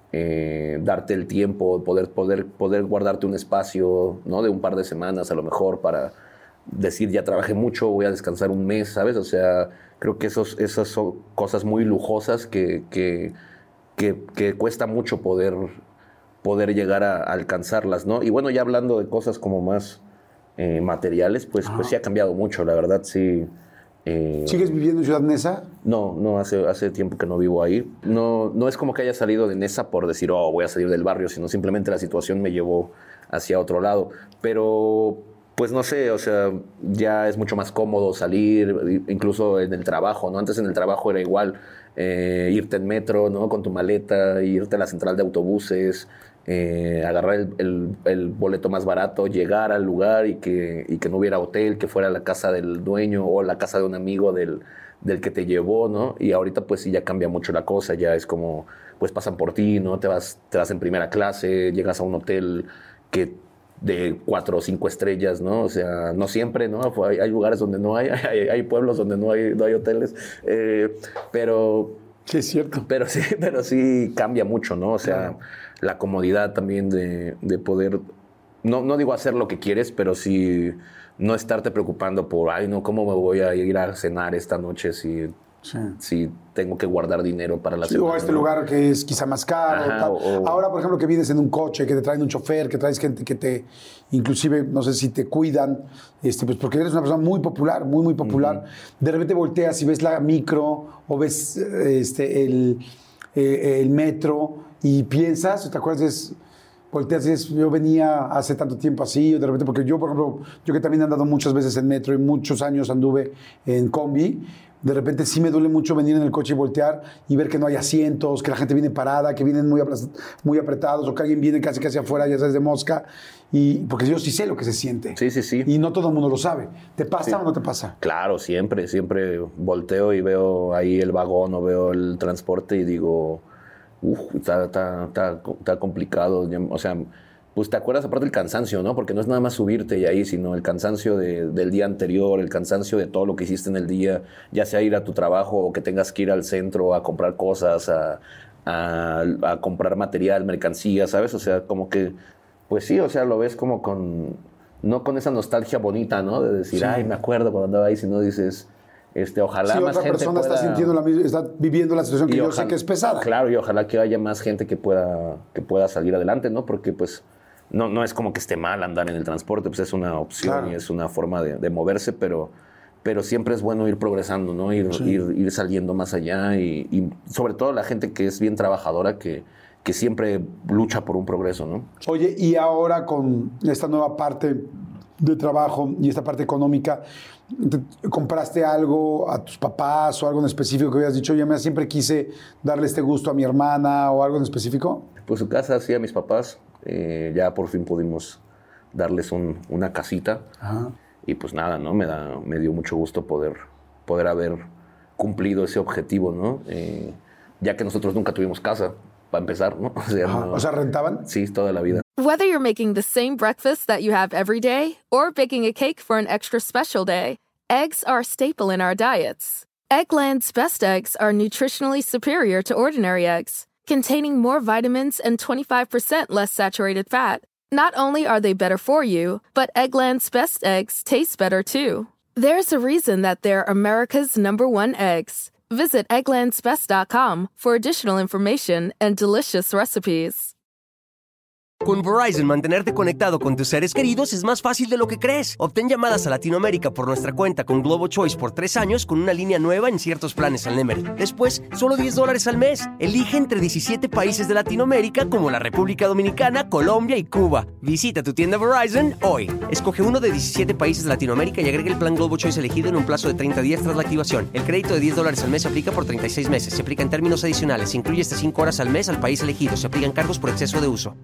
D: eh, darte el tiempo, poder, poder, poder guardarte un espacio, ¿no? De un par de semanas a lo mejor para decir, ya trabajé mucho, voy a descansar un mes, ¿sabes? O sea, creo que esos, esas son cosas muy lujosas que, que, que, que cuesta mucho poder, poder llegar a, a alcanzarlas, ¿no? Y bueno, ya hablando de cosas como más eh, materiales, pues, pues sí ha cambiado mucho, la verdad, sí. Eh,
C: ¿Sigues viviendo en Ciudad Neza?
D: No, no, hace, hace tiempo que no vivo ahí. No, no es como que haya salido de Neza por decir, oh, voy a salir del barrio, sino simplemente la situación me llevó hacia otro lado. Pero, pues no sé, o sea, ya es mucho más cómodo salir, incluso en el trabajo, ¿no? Antes en el trabajo era igual, eh, irte en metro, ¿no? Con tu maleta, irte a la central de autobuses, eh, agarrar el, el, el boleto más barato, llegar al lugar y que, y que no hubiera hotel, que fuera la casa del dueño o la casa de un amigo del, del que te llevó, ¿no? Y ahorita pues sí ya cambia mucho la cosa, ya es como, pues pasan por ti, ¿no? Te vas, te vas en primera clase, llegas a un hotel que de cuatro o cinco estrellas, ¿no? O sea, no siempre, ¿no? Hay, hay lugares donde no hay, hay, hay pueblos donde no hay, no hay hoteles, eh, pero...
C: Sí, es cierto.
D: Pero sí, pero sí cambia mucho, ¿no? O sea, claro, la comodidad también de, de poder, no, no digo hacer lo que quieres, pero sí no estarte preocupando por, ay, no, ¿cómo me voy a ir a cenar esta noche si, sí. si tengo que guardar dinero para la
C: sí,
D: cena?
C: O a este ¿no? lugar que es quizá más caro. Ajá, tal. O, Ahora, por ejemplo, que vienes en un coche, que te traen un chofer, que traes gente que te, inclusive, no sé si te cuidan, este, pues porque eres una persona muy popular, muy, muy popular. Uh-huh. De repente volteas y ves la micro o ves este, el, eh, el metro y piensas, ¿te acuerdas? Volteas y dices, yo venía hace tanto tiempo así, o de repente, porque yo, por ejemplo, yo que también he andado muchas veces en metro y muchos años anduve en combi, de repente sí me duele mucho venir en el coche y voltear y ver que no hay asientos, que la gente viene parada, que vienen muy, muy apretados, o que alguien viene casi casi afuera, ya sabes, de mosca, y porque yo sí sé lo que se siente.
D: Sí, sí, sí.
C: Y no todo el mundo lo sabe. ¿Te pasa sí. o no te pasa?
D: Claro, siempre, siempre volteo y veo ahí el vagón o veo el transporte y digo, uff, está, está, está, está complicado. O sea, pues te acuerdas aparte del cansancio, ¿no? Porque no es nada más subirte y ahí, sino el cansancio de, del día anterior, el cansancio de todo lo que hiciste en el día, ya sea ir a tu trabajo o que tengas que ir al centro a comprar cosas, a, a, a comprar material, mercancía, ¿sabes? O sea, como que, pues sí, o sea, lo ves como con, no con esa nostalgia bonita, ¿no? De decir, sí. ay, me acuerdo cuando andaba ahí, sino dices... Este, ojalá
C: sí,
D: más
C: otra
D: gente
C: persona
D: pueda...
C: está sintiendo la misma, está viviendo la situación que yo
D: ojalá,
C: sé que es pesada.
D: Claro, y ojalá que haya más gente que pueda, que pueda salir adelante, ¿no? Porque, pues, no, no es como que esté mal andar en el transporte, pues es una opción claro. y es una forma de, de moverse, pero, pero siempre es bueno ir progresando, ¿no? Ir, sí. ir, ir saliendo más allá y, y sobre todo la gente que es bien trabajadora, que, que siempre lucha por un progreso, ¿no?
C: Oye, y ahora con esta nueva parte de trabajo y esta parte económica, ¿te compraste algo a tus papás o algo en específico que habías dicho, yo me siempre quise darle este gusto a mi hermana o algo en específico?
D: Pues su casa, sí, a mis papás. Eh, ya por fin pudimos darles un, una casita. Ajá. Y pues nada, ¿no? Me, da, me dio mucho gusto poder, poder haber cumplido ese objetivo, ¿no? Eh, ya que nosotros nunca tuvimos casa, para empezar, ¿no? O sea, no,
C: o sea, ¿rentaban?
D: Sí, toda la vida.
A: Whether you're making the same breakfast that you have every day or baking a cake for an extra special day, eggs are a staple in our diets. Eggland's best eggs are nutritionally superior to ordinary eggs, containing more vitamins and twenty-five percent less saturated fat. Not only are they better for you, but Eggland's best eggs taste better too. There's a reason that they're America's number one eggs. Visit egglands best dot com for additional information and delicious recipes.
B: Con Verizon, mantenerte conectado con tus seres queridos es más fácil de lo que crees. Obtén llamadas a Latinoamérica por nuestra cuenta con Globo Choice por tres años con una línea nueva en ciertos planes al Nemery. Después, solo diez dólares al mes. Elige entre diecisiete países de Latinoamérica como la República Dominicana, Colombia y Cuba. Visita tu tienda Verizon hoy. Escoge uno de diecisiete países de Latinoamérica y agrega el plan Globo Choice elegido en un plazo de treinta días tras la activación. El crédito de diez dólares al mes se aplica por treinta y seis meses. Se aplica en términos adicionales. Se incluye hasta cinco horas al mes al país elegido. Se aplican cargos por exceso de uso.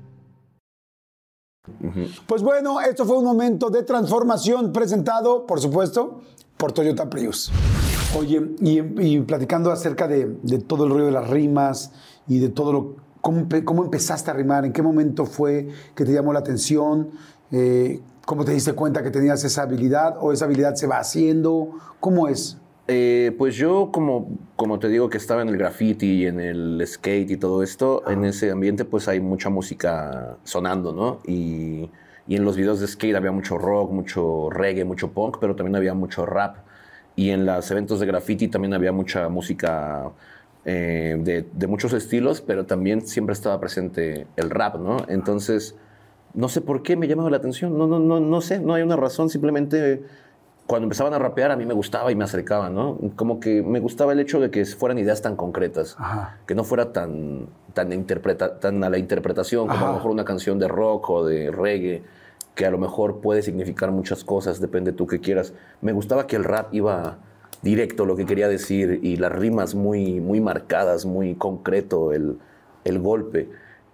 C: Pues bueno, esto fue un momento de transformación presentado, por supuesto, por Toyota Prius. Oye, y, y platicando acerca de, de todo el rollo de las rimas y de todo lo... ¿cómo, ¿Cómo empezaste a rimar? ¿En qué momento fue que te llamó la atención? Eh, ¿Cómo te diste cuenta que tenías esa habilidad? ¿O esa habilidad se va haciendo? ¿Cómo es?
D: Eh, pues yo, como, como te digo, que estaba en el graffiti, en el skate y todo esto, ah. en ese ambiente pues hay mucha música sonando, ¿no? Y, y en los videos de skate había mucho rock, mucho reggae, mucho punk, pero también había mucho rap. Y en los eventos de graffiti también había mucha música eh, de, de muchos estilos, pero también siempre estaba presente el rap, ¿no? Entonces, no sé por qué me llamaba la atención, no, no, no, no sé, no hay una razón, simplemente... Cuando empezaban a rapear, a mí me gustaba y me acercaba, ¿no? Como que me gustaba el hecho de que fueran ideas tan concretas, Ajá. que no fuera tan, tan, interpreta, tan a la interpretación como Ajá. a lo mejor una canción de rock o de reggae, que a lo mejor puede significar muchas cosas, depende tú qué quieras. Me gustaba que el rap iba directo, lo que quería decir, y las rimas muy, muy marcadas, muy concreto, el, el golpe.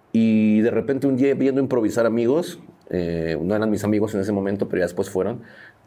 D: Y de repente un día viendo improvisar amigos, eh, no eran mis amigos en ese momento, pero ya después fueron,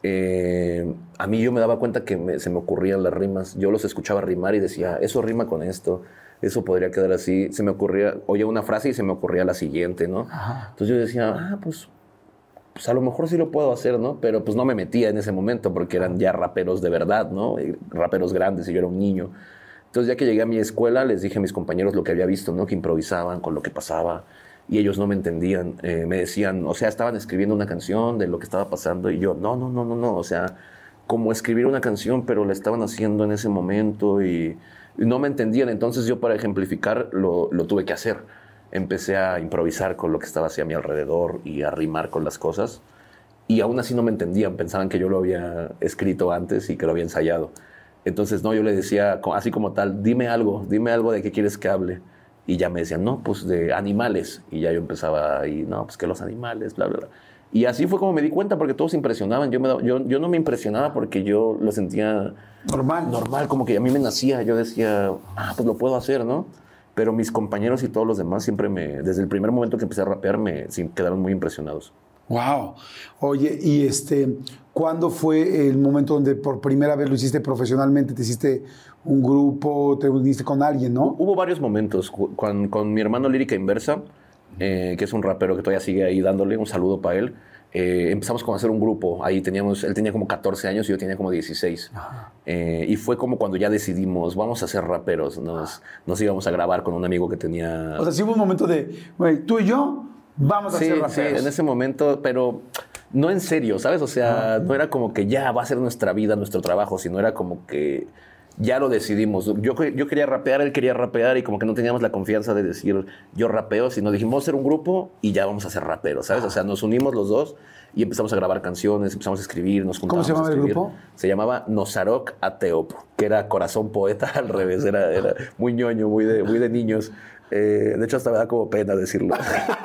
D: Eh, a mí yo me daba cuenta que me, se me ocurrían las rimas. Yo los escuchaba rimar y decía, eso rima con esto, eso podría quedar así. Se me ocurría, oía una frase y se me ocurría la siguiente, ¿no? Ajá. Entonces yo decía, ah, pues, pues a lo mejor sí lo puedo hacer, ¿no? Pero pues no me metía en ese momento porque eran ya raperos de verdad, ¿no? Raperos grandes y yo era un niño. Entonces ya que llegué a mi escuela les dije a mis compañeros lo que había visto, ¿no? Que improvisaban con lo que pasaba. Y ellos no me entendían, eh, me decían, o sea, estaban escribiendo una canción de lo que estaba pasando y yo, no, no, no, no, no, o sea, como escribir una canción, pero la estaban haciendo en ese momento y, y no me entendían. Entonces yo, para ejemplificar, lo, lo tuve que hacer. Empecé a improvisar con lo que estaba hacia mi alrededor y a rimar con las cosas y aún así no me entendían, pensaban que yo lo había escrito antes y que lo había ensayado. Entonces, no, yo le decía, así como tal, dime algo, dime algo de qué quieres que hable. Y ya me decían, no, pues de animales. Y ya yo empezaba ahí, no, pues que los animales, bla, bla, bla. Y así fue como me di cuenta, porque todos se impresionaban. Yo, me, yo, yo no me impresionaba porque yo lo sentía...
C: Normal.
D: Normal, como que a mí me nacía. Yo decía, ah, pues lo puedo hacer, ¿no? Pero mis compañeros y todos los demás siempre me... Desde el primer momento que empecé a rapear, me sí, quedaron muy impresionados.
C: Wow. Oye, y este, ¿cuándo fue el momento donde por primera vez lo hiciste profesionalmente? ¿Te hiciste un grupo? ¿Te uniste con alguien, no?
D: Hubo varios momentos. Con, con mi hermano Lírica Inversa, eh, que es un rapero que todavía sigue ahí dándole, un saludo para él. Eh, empezamos como a hacer un grupo. Ahí teníamos, él tenía como catorce años y yo tenía como dieciséis. Eh, y fue como cuando ya decidimos, vamos a ser raperos. Nos, nos íbamos a grabar con un amigo que tenía...
C: O sea, sí hubo un momento de, güey, tú y yo... Vamos a
D: sí,
C: ser raperos.
D: Sí, en ese momento, pero no en serio, ¿sabes? O sea, ah, no era como que ya va a ser nuestra vida, nuestro trabajo, sino era como que ya lo decidimos. Yo, yo quería rapear, él quería rapear y como que no teníamos la confianza de decir yo rapeo, sino dijimos vamos a ser un grupo y ya vamos a ser raperos, ¿sabes? Ah. O sea, nos unimos los dos y empezamos a grabar canciones, empezamos a escribir, nos juntamos.
C: ¿Cómo se llamaba el grupo?
D: Se llamaba Nosarok Ateop, que era corazón poeta al revés, era, era muy ñoño, muy de, muy de niños. Eh, de hecho, hasta me da como pena decirlo.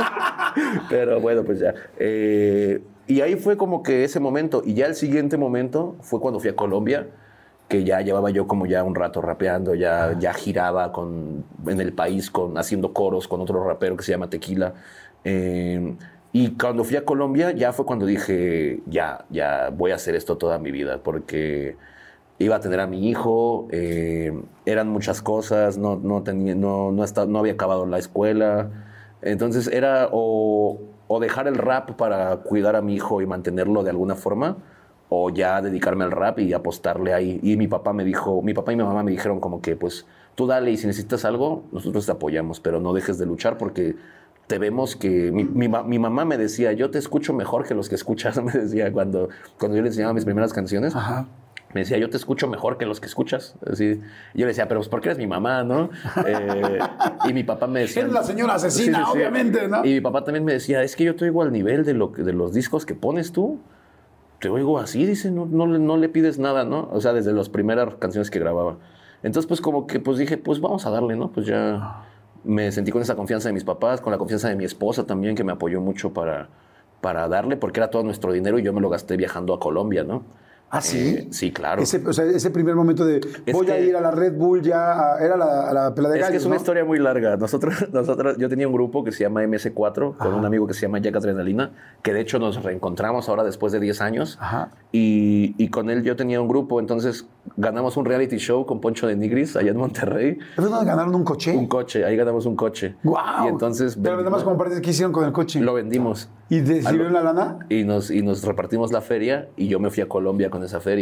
D: Pero bueno, pues ya. Eh, y ahí fue como que ese momento. Y ya el siguiente momento fue cuando fui a Colombia, que ya llevaba yo como ya un rato rapeando, ya, ya giraba con, en el país con, haciendo coros con otro rapero que se llama Tequila. Eh, y cuando fui a Colombia ya fue cuando dije, ya, ya voy a hacer esto toda mi vida, porque... iba a tener a mi hijo, eh, eran muchas cosas, no, no, tenía, no, no, estaba, no había acabado la escuela. Entonces era o, o dejar el rap para cuidar a mi hijo y mantenerlo de alguna forma, o ya dedicarme al rap y apostarle ahí. Y mi papá me dijo, mi papá y mi mamá me dijeron como que pues tú dale y si necesitas algo, nosotros te apoyamos, pero no dejes de luchar porque te vemos que... Mi, mi, mi mamá me decía, yo te escucho mejor que los que escuchas, me decía cuando, cuando yo le enseñaba mis primeras canciones.
C: Ajá.
D: Me decía, yo te escucho mejor que los que escuchas. Así, yo le decía, pero pues porque eres mi mamá, ¿no? Eh, y mi papá me decía...
C: Eres la señora asesina, sí, sí, sí. Obviamente, ¿no?
D: Y mi papá también me decía, es que yo te oigo al nivel de, lo, de los discos que pones tú. Te oigo así, dice, no, no, no le pides nada, ¿no? O sea, desde las primeras canciones que grababa. Entonces, pues como que pues dije, pues vamos a darle, ¿no? Pues ya me sentí con esa confianza de mis papás, con la confianza de mi esposa también, que me apoyó mucho para, para darle, porque era todo nuestro dinero y yo me lo gasté viajando a Colombia, ¿no?
C: ¿Ah, sí?
D: Eh, sí, claro.
C: Ese, o sea, ese primer momento de
D: es
C: voy
D: que,
C: a ir a la Red Bull ya, a, era la, a la pelea de gallos,
D: es que es
C: ¿no?
D: una historia muy larga. Nosotros, nosotros, yo tenía un grupo que se llama eme ese cuatro, con
C: Ajá.
D: un amigo que se llama Jack Adrenalina, que de hecho nos reencontramos ahora después de diez años.
C: Ajá.
D: Y, y con él yo tenía un grupo, entonces ganamos un reality show con Poncho de Nigris allá en Monterrey.
C: ¿Es donde ganaron un coche?
D: Un coche, ahí ganamos un coche.
C: ¡Guau!
D: Y entonces...
C: Pero nada más como parte de qué hicieron con el coche.
D: Lo vendimos.
C: ¿Y recibieron la lana?
D: Y nos, y nos repartimos la feria y yo me fui a Colombia con esa feria.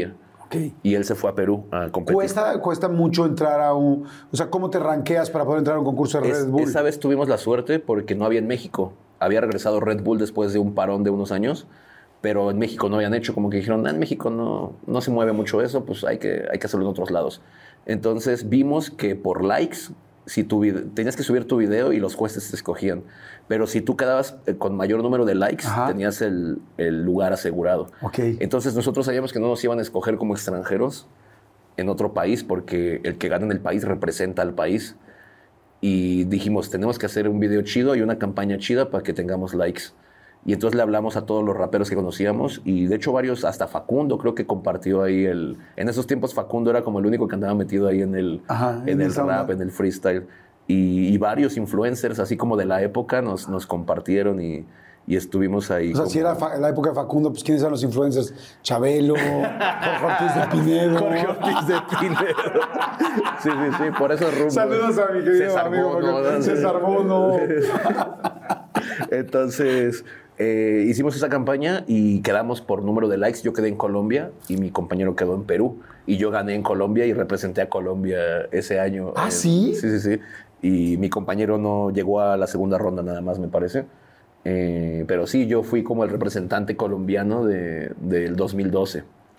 C: Okay.
D: Y él se fue a Perú a competir.
C: ¿Cuesta, cuesta mucho entrar a un... O sea, ¿cómo te ranqueas para poder entrar a un concurso de
D: Es,
C: Red Bull?
D: Esa vez tuvimos la suerte porque no había en México. Había regresado Red Bull después de un parón de unos años, pero en México no habían hecho. Como que dijeron, ah, en México no, no se mueve mucho eso, pues hay que, hay que hacerlo en otros lados. Entonces vimos que por likes, si tu video, tenías que subir tu video y los jueces te escogían. Pero si tú quedabas con mayor número de likes, Ajá. tenías el, el lugar asegurado.
C: Okay.
D: Entonces nosotros sabíamos que no nos iban a escoger como extranjeros en otro país porque el que gana en el país representa al país. Y dijimos, tenemos que hacer un video chido y una campaña chida para que tengamos likes. Y entonces le hablamos a todos los raperos que conocíamos y de hecho varios, hasta Facundo creo que compartió ahí el... En esos tiempos Facundo era como el único que andaba metido ahí en el,
C: Ajá,
D: en
C: en
D: el rap,
C: onda.
D: en el freestyle. Y, y varios influencers así como de la época nos, nos compartieron y, y estuvimos ahí.
C: O sea,
D: como...
C: si era fa- la época de Facundo, pues ¿quiénes eran los influencers? Chabelo, Jorge Ortiz de Pinedo.
D: Jorge Ortiz de Pinedo. Sí, sí, sí, por eso rumbo.
C: Saludos a mi querido
D: César
C: amigo
D: Bono, ¿no?
C: César Bono.
D: Entonces, eh, hicimos esa campaña y quedamos por número de likes. Yo quedé en Colombia y mi compañero quedó en Perú. Y yo gané en Colombia y representé a Colombia ese año.
C: ¿Ah,
D: eh,
C: sí?
D: Sí, sí, sí. Y mi compañero no llegó a la segunda ronda nada más, me parece. Eh, pero sí, yo fui como el representante colombiano de, del dos mil doce.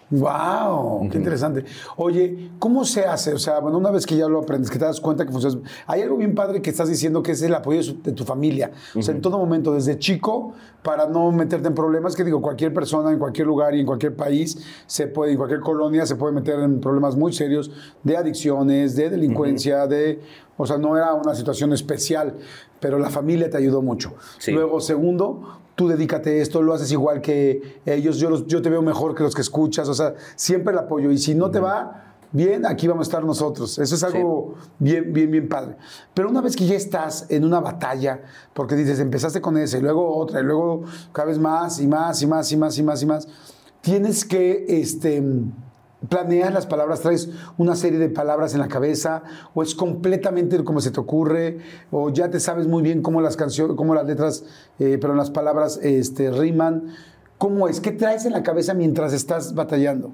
C: ¡Wow! ¡Qué uh-huh. interesante! Oye, ¿cómo se hace? O sea, bueno, una vez que ya lo aprendes, que te das cuenta que funciona... Hay algo bien padre que estás diciendo que es el apoyo de, su, de tu familia. O sea, uh-huh. en todo momento, desde chico, para no meterte en problemas, que digo, cualquier persona en cualquier lugar y en cualquier país, se puede, en cualquier colonia, se puede meter en problemas muy serios de adicciones, de delincuencia, uh-huh. de... O sea, no era una situación especial, pero la familia te ayudó mucho. Sí. Luego, segundo... Tú dedícate a esto, lo haces igual que ellos, yo, los, yo te veo mejor que los que escuchas, o sea, siempre el apoyo. Y si no uh-huh. te va bien, aquí vamos a estar nosotros. Eso es algo sí. bien, bien, bien padre. Pero una vez que ya estás en una batalla, porque dices, empezaste con ese, y luego otra, y luego cada vez más, y más, y más, y más, y más, y más, tienes que... este ¿planeas las palabras? ¿Traes una serie de palabras en la cabeza? ¿O es completamente como se te ocurre? ¿O ya te sabes muy bien cómo las canciones, cómo las letras, eh, pero las palabras este, riman? ¿Cómo es? ¿Qué traes en la cabeza mientras estás batallando?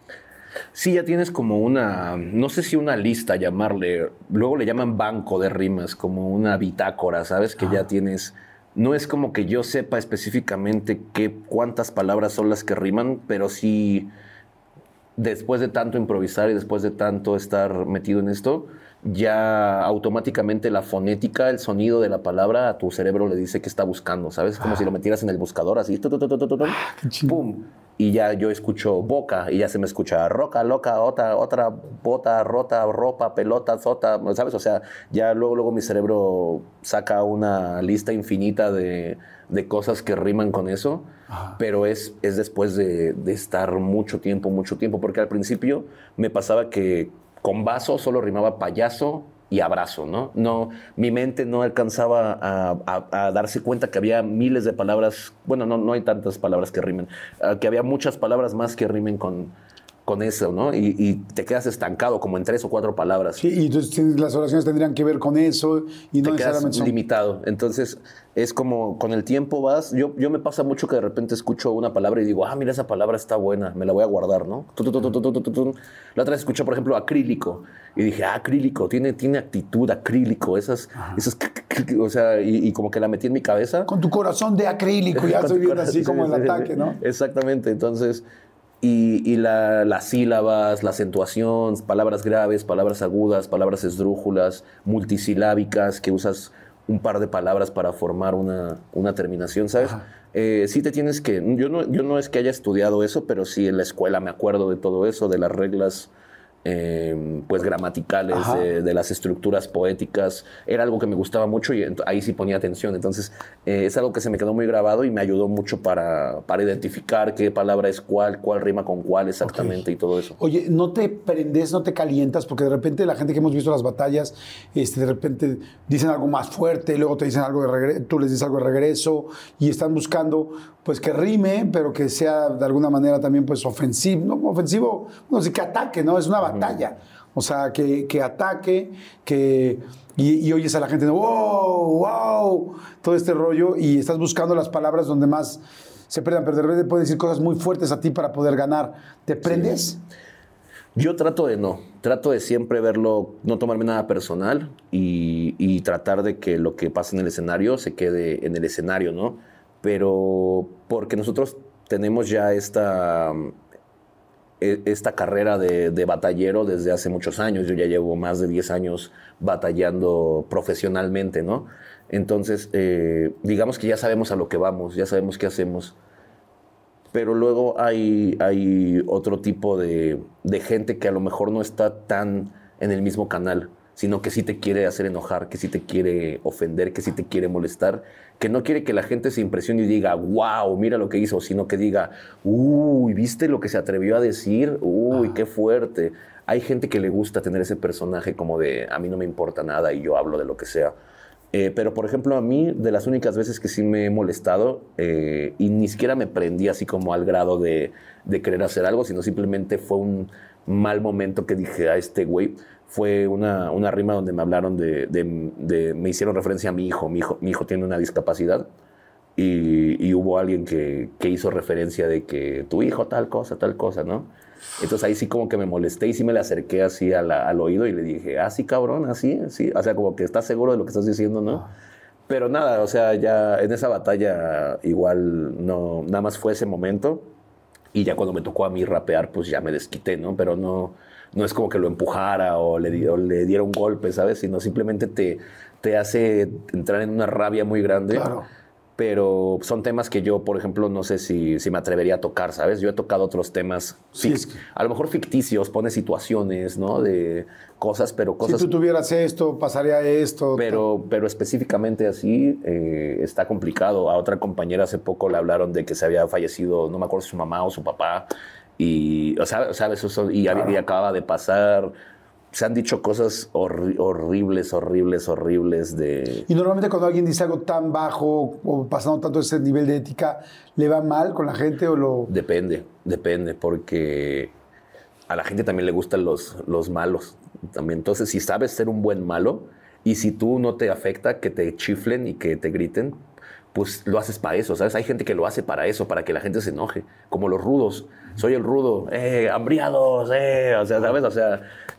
D: Sí, ya tienes como una, no sé si una lista llamarle, luego le llaman banco de rimas, como una bitácora, ¿sabes? Que ah. ya tienes... No es como que yo sepa específicamente qué, cuántas palabras son las que riman, pero sí... Después de tanto improvisar y después de tanto estar metido en esto, ya automáticamente la fonética, el sonido de la palabra a tu cerebro le dice que está buscando, ¿sabes? Como ah. si lo metieras en el buscador, así, tu, tu, tu, tu, tu, tu,
C: ah,
D: pum. Y ya yo escucho boca y ya se me escucha roca, loca, otra, otra, bota, rota, ropa, pelota, zota, ¿sabes? O sea, ya luego, luego mi cerebro saca una lista infinita de, de cosas que riman con eso, Ajá. pero es, es después de, de estar mucho tiempo, mucho tiempo, porque al principio me pasaba que con vaso solo rimaba payaso y abrazo, ¿no? No, mi mente no alcanzaba a, a, a darse cuenta que había miles de palabras, bueno, no, no hay tantas palabras que rimen, uh, que había muchas palabras más que rimen con, con eso, ¿no? Y, y te quedas estancado como en tres o cuatro palabras.
C: Sí, y entonces las oraciones tendrían que ver con eso y no
D: te quedas
C: necesariamente son...
D: limitado. Entonces, es como con el tiempo vas... Yo, yo me pasa mucho que de repente escucho una palabra y digo, ah, mira, esa palabra está buena, me la voy a guardar, ¿no? Tu, tu, tu, tu, tu, tu, tu, tu. La otra vez escuché, por ejemplo, acrílico. Y dije, ah, acrílico, tiene, tiene actitud, acrílico. Esas, esas o sea, y, y como que la metí en mi cabeza.
C: Con tu corazón de acrílico, ya estoy viendo así como el ataque, ¿no?
D: Exactamente, entonces... Y, y la, las sílabas, la acentuación, palabras graves, palabras agudas, palabras esdrújulas, multisilábicas, que usas un par de palabras para formar una, una terminación, ¿sabes? Eh, sí te tienes que... Yo no, yo no es que haya estudiado eso, pero sí en la escuela me acuerdo de todo eso, de las reglas... Eh, pues gramaticales, de, de las estructuras poéticas. Era algo que me gustaba mucho y ahí sí ponía atención. Entonces eh, es algo que se me quedó muy grabado y me ayudó mucho para, para identificar qué palabra es cuál, cuál rima con cuál exactamente, okay. y todo eso.
C: Oye, ¿no te prendes, no te calientas? Porque de repente la gente que hemos visto las batallas, este, de repente dicen algo más fuerte, luego te dicen algo de regreso, tú les dices algo de regreso y están buscando pues que rime, pero que sea de alguna manera también pues ofensivo, no ofensivo, no sé, que ataque, ¿no? Es una batalla. O sea, que, que ataque, que... Y, y oyes a la gente, wow, wow, todo este rollo, y estás buscando las palabras donde más se prendan, pero de repente pueden decir cosas muy fuertes a ti para poder ganar. ¿Te prendes?
D: Sí. Yo trato de no, trato de siempre verlo, no tomarme nada personal y, y tratar de que lo que pasa en el escenario se quede en el escenario, ¿no? Pero porque nosotros tenemos ya esta, esta carrera de, de batallero desde hace muchos años. Yo ya llevo más de diez años batallando profesionalmente, ¿no? Entonces, eh, digamos que ya sabemos a lo que vamos, ya sabemos qué hacemos. Pero luego hay, hay otro tipo de, de gente que a lo mejor no está tan en el mismo canal, sino que sí te quiere hacer enojar, que sí te quiere ofender, que sí te quiere molestar, que no quiere que la gente se impresione y diga, wow, mira lo que hizo, sino que diga, uy, ¿viste lo que se atrevió a decir? Uy, qué fuerte. Hay gente que le gusta tener ese personaje como de, a mí no me importa nada y yo hablo de lo que sea. Eh, pero, por ejemplo, a mí, de las únicas veces que sí me he molestado, eh, y ni siquiera me prendí así como al grado de, de querer hacer algo, sino simplemente fue un mal momento que dije a este güey, fue una, una rima donde me hablaron de, de, de, me hicieron referencia a mi hijo, mi hijo, mi hijo tiene una discapacidad, y, y hubo alguien que, que hizo referencia de que tu hijo tal cosa, tal cosa, ¿no? Entonces ahí sí como que me molesté y sí me le acerqué así a la, al oído y le dije, ah, sí, cabrón, así, sí. O sea, como que estás seguro de lo que estás diciendo, ¿no? Pero nada, o sea, ya en esa batalla igual no, nada más fue ese momento y ya cuando me tocó a mí rapear, pues ya me desquité, ¿no? Pero no, no es como que lo empujara o le, o le diera un golpe, ¿sabes? Sino simplemente te, te hace entrar en una rabia muy grande.
C: Claro.
D: Pero son temas que yo, por ejemplo, no sé si, si me atrevería a tocar, ¿sabes? Yo he tocado otros temas,
C: sí,
D: fic-
C: es que...
D: a lo mejor ficticios, pone situaciones, ¿no? De cosas, pero cosas...
C: Si tú tuvieras esto, pasaría esto.
D: Pero, pero específicamente así eh, está complicado. A otra compañera hace poco le hablaron de que se había fallecido, no me acuerdo si su mamá o su papá, y, o sea, ¿sabes? Eso, y, claro. y acaba de pasar... Se han dicho cosas horri- horribles, horribles, horribles de...
C: Y normalmente cuando alguien dice algo tan bajo o pasando tanto ese nivel de ética, ¿le va mal con la gente o lo...?
D: Depende, depende, porque a la gente también le gustan los, los malos. También. Entonces, si sabes ser un buen malo y si tú no te afecta que te chiflen y que te griten, pues lo haces para eso, ¿sabes? Hay gente que lo hace para eso, para que la gente se enoje, como los rudos. Soy el rudo, eh, hambriados, eh, o sea, ¿sabes? O sea,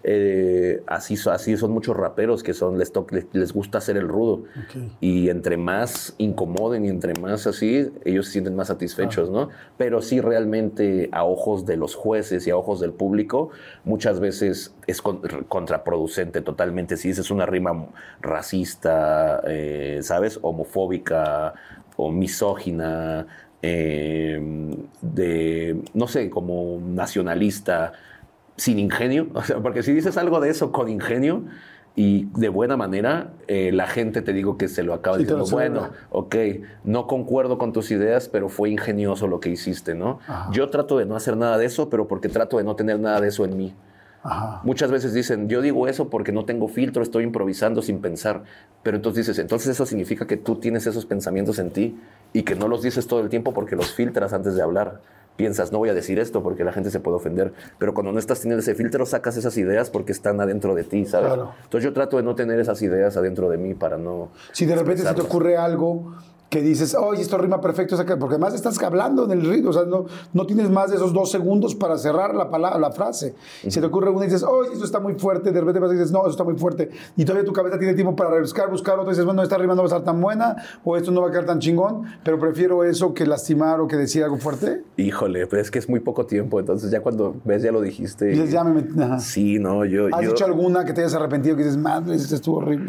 D: eh, así, así son muchos raperos que son, les, to- les, les gusta ser el rudo. Okay. Y entre más incomoden y entre más así, ellos se sienten más satisfechos, ah. ¿no? Pero sí realmente a ojos de los jueces y a ojos del público, muchas veces es con, contraproducente totalmente. Si dices una rima racista, eh, ¿sabes? Homofóbica o misógina, eh, de, no sé, como nacionalista, sin ingenio, o sea, porque si dices algo de eso con ingenio y de buena manera, eh, la gente te digo que se lo acaba sí, diciendo, bueno, ok, no concuerdo con tus ideas, pero fue ingenioso lo que hiciste, ¿no? Ajá. Yo trato de no hacer nada de eso, pero porque trato de no tener nada de eso en mí. Ajá. Muchas veces dicen, yo digo eso porque no tengo filtro, estoy improvisando sin pensar. Pero entonces dices, entonces eso significa que tú tienes esos pensamientos en ti y que no los dices todo el tiempo porque los filtras antes de hablar. Piensas, no voy a decir esto porque la gente se puede ofender. Pero cuando no estás teniendo ese filtro, sacas esas ideas porque están adentro de ti, ¿sabes? Claro. Entonces yo trato de no tener esas ideas adentro de mí para no...
C: Si de repente se te ocurre algo... que dices, oye, esto rima perfecto, porque además estás hablando en el ritmo, o sea, no, no tienes más de esos dos segundos para cerrar la, palabra, la frase. Uh-huh. Si te ocurre una y dices, oye, esto está muy fuerte, de repente dices, no, eso está muy fuerte, y todavía tu cabeza tiene tiempo para buscar, buscar otro, y dices, bueno, esta rima no va a estar tan buena, o esto no va a quedar tan chingón, pero prefiero eso que lastimar o que decir algo fuerte.
D: Híjole, pero es que es muy poco tiempo, entonces ya cuando ves, ya lo dijiste.
C: Y dices, ya me metí. Ajá.
D: Sí, no, yo...
C: ¿Has
D: yo...
C: dicho alguna que te hayas arrepentido, que dices, madre, esto estuvo horrible?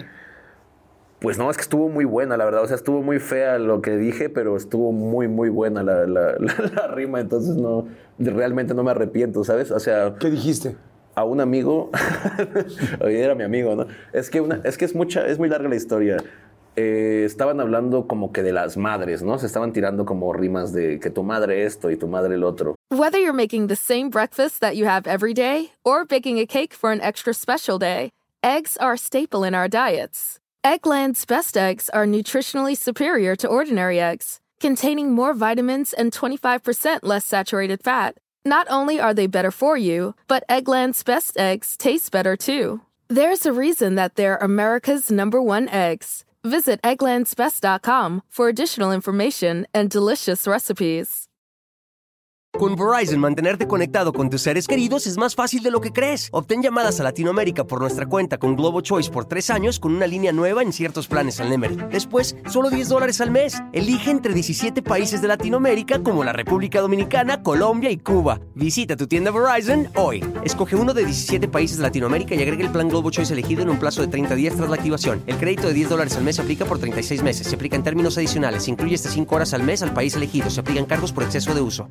D: Pues no, es que estuvo muy buena, la verdad. O sea, estuvo muy fea lo que dije, pero estuvo muy, muy buena la, la, la, la rima. Entonces, no, realmente no me arrepiento, ¿sabes? O sea...
C: ¿Qué dijiste?
D: A un amigo... Oye, era mi amigo, ¿no? Es que, una, es, que es, mucha, es muy larga la historia. Eh, estaban hablando como que de las madres, ¿no? Se estaban tirando como rimas de que tu madre esto y tu madre el otro.
A: Whether you're making the same breakfast that you have every day or baking a cake for an extra special day, eggs are a staple in our diets. Eggland's best eggs are nutritionally superior to ordinary eggs, containing more vitamins and twenty-five percent less saturated fat. Not only are they better for you, but Eggland's best eggs taste better too. There's a reason that they're America's number one eggs. Visit egglands best dot com for additional information and delicious recipes.
B: Con Verizon, mantenerte conectado con tus seres queridos es más fácil de lo que crees. Obtén llamadas a Latinoamérica por nuestra cuenta con Globo Choice por tres años con una línea nueva en ciertos planes al Nemery. Después, solo diez dólares al mes. Elige entre diecisiete países de Latinoamérica como la República Dominicana, Colombia y Cuba. Visita tu tienda Verizon hoy. Escoge uno de diecisiete países de Latinoamérica y agrega el plan Globo Choice elegido en un plazo de treinta días tras la activación. El crédito de diez dólares al mes se aplica por treinta y seis meses. Se aplica en términos adicionales. Se incluye hasta cinco horas al mes al país elegido. Se aplican cargos por exceso de uso.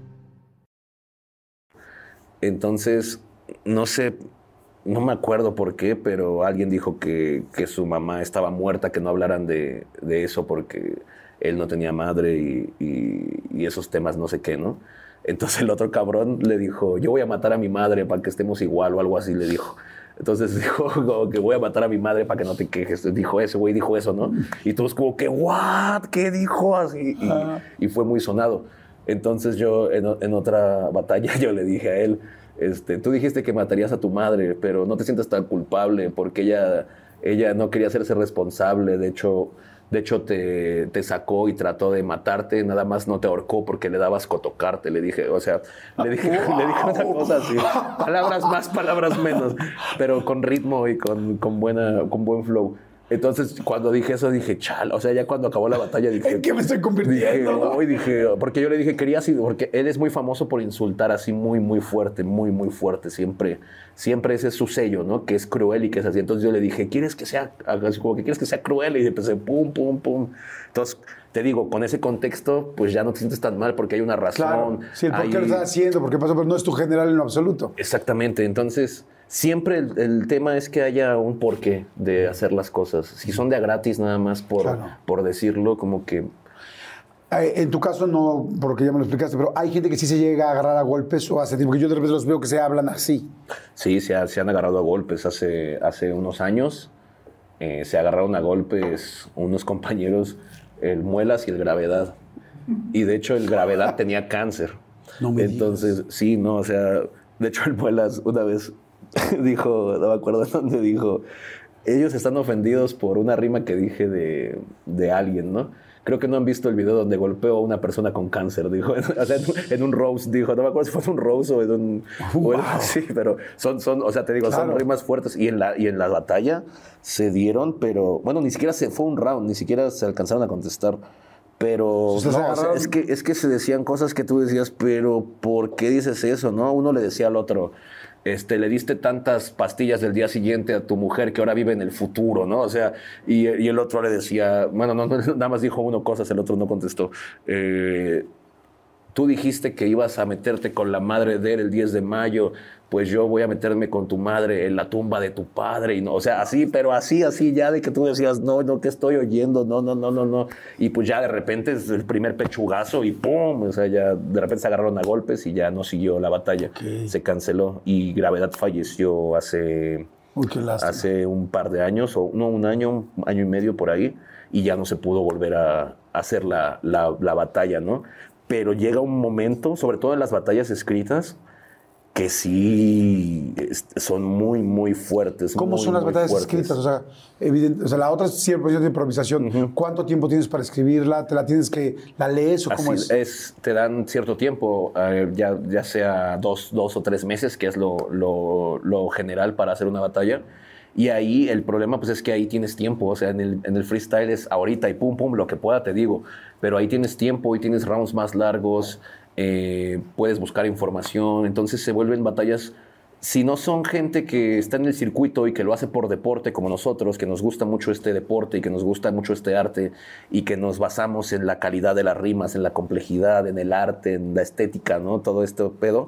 D: Entonces, no sé, no me acuerdo por qué, pero alguien dijo que, que su mamá estaba muerta, que no hablaran de, de eso porque él no tenía madre y, y, y esos temas no sé qué, ¿no? Entonces el otro cabrón le dijo, yo voy a matar a mi madre para que estemos igual o algo así, le dijo. Entonces dijo como que voy a matar a mi madre para que no te quejes. Dijo ese güey, dijo eso, ¿no? Y todos como que, ¿what? ¿Qué dijo? Así, y, uh-huh. y fue muy sonado. Entonces yo en, en otra batalla yo le dije a él, este, tú dijiste que matarías a tu madre, pero no te sientas tan culpable porque ella, ella no quería hacerse responsable. De hecho, de hecho te, te sacó y trató de matarte, nada más no te ahorcó porque le dabas cotocarte. Le dije, o sea, le dije, wow. le dije una cosa así, palabras más, palabras menos, pero con ritmo y con, con, buena, con buen flow. Entonces, cuando dije eso, dije, chal, o sea, ya cuando acabó la batalla dije...
C: ¿En qué me estoy convirtiendo?
D: Dije, oh, dije, porque yo le dije, quería así, porque él es muy famoso por insultar así muy, muy fuerte, muy, muy fuerte, siempre, siempre ese es su sello, ¿no? Que es cruel y que es así. Entonces yo le dije, ¿quieres que sea, así como que quieres que sea cruel? Y empecé, pum, pum, pum. Entonces, te digo, con ese contexto, pues ya no te sientes tan mal porque hay una razón.
C: Claro, sí, el por
D: hay...
C: qué lo estás haciendo, por qué pasó, pero no es tu general en lo absoluto.
D: Exactamente, entonces... Siempre el, el tema es que haya un porqué de hacer las cosas. Si son de a gratis nada más por, claro. por decirlo, como que...
C: En tu caso no, porque ya me lo explicaste, pero hay gente que sí se llega a agarrar a golpes o hace tiempo, porque yo de repente los veo que se hablan así.
D: Sí, se, ha, se han agarrado a golpes hace, hace unos años. Eh, se agarraron a golpes unos compañeros, el Muelas y el Gravedad. Y de hecho el Gravedad tenía cáncer.
C: No me
D: Entonces,
C: digas.
D: sí, no, o sea, de hecho el Muelas una vez... dijo, no me acuerdo de dónde dijo, ellos están ofendidos por una rima que dije de, de alguien, ¿no? Creo que no han visto el video donde golpeó a una persona con cáncer, dijo. O sea, en, en un roast, dijo. No me acuerdo si fue en un roast o en un...
C: Wow.
D: O en, sí, pero son, son, o sea, te digo, claro. son rimas fuertes. Y en, la, y en la batalla se dieron, pero... Bueno, ni siquiera se fue un round, ni siquiera se alcanzaron a contestar. Pero no, o sea, es, que, es que se decían cosas que tú decías, pero ¿por qué dices eso, no? Uno le decía al otro... Este, le diste tantas pastillas del día siguiente a tu mujer que ahora vive en el futuro, ¿no? O sea, y, y el otro le decía, bueno, no, no, nada más dijo uno cosas, el otro no contestó. Eh, tú dijiste que ibas a meterte con la madre de él el diez de mayo, pues yo voy a meterme con tu madre en la tumba de tu padre. Y no, o sea, así, pero así, así, ya de que tú decías, no, no, ¿qué estoy oyendo? No, no, no, no, no. Y pues ya de repente es el primer pechugazo y ¡pum! O sea, ya de repente se agarraron a golpes y ya no siguió la batalla. Okay. Se canceló y Gravedad falleció hace,
C: Uy, qué lástima.
D: hace un par de años, o no, un año, un año y medio por ahí, y ya no se pudo volver a, a hacer la, la, la batalla, ¿no? Pero llega un momento, sobre todo en las batallas escritas, que sí son muy, muy fuertes.
C: ¿Cómo
D: muy,
C: son las batallas fuertes. escritas? O sea, evidente, o sea, la otra es cien por ciento de improvisación. Uh-huh. ¿Cuánto tiempo tienes para escribirla? ¿Te la tienes que, la lees o cómo
D: Así
C: es?
D: es? Te dan cierto tiempo, eh, ya, ya sea dos, dos o tres meses, que es lo, lo, lo general para hacer una batalla. Y ahí el problema pues es que ahí tienes tiempo, o sea, en el, en el freestyle es ahorita y pum, pum, lo que pueda te digo. Pero ahí tienes tiempo y tienes rounds más largos, eh, puedes buscar información, entonces se vuelven batallas, si no son gente que está en el circuito y que lo hace por deporte como nosotros, que nos gusta mucho este deporte y que nos gusta mucho este arte y que nos basamos en la calidad de las rimas, en la complejidad, en el arte, en la estética, ¿no? Todo este pedo,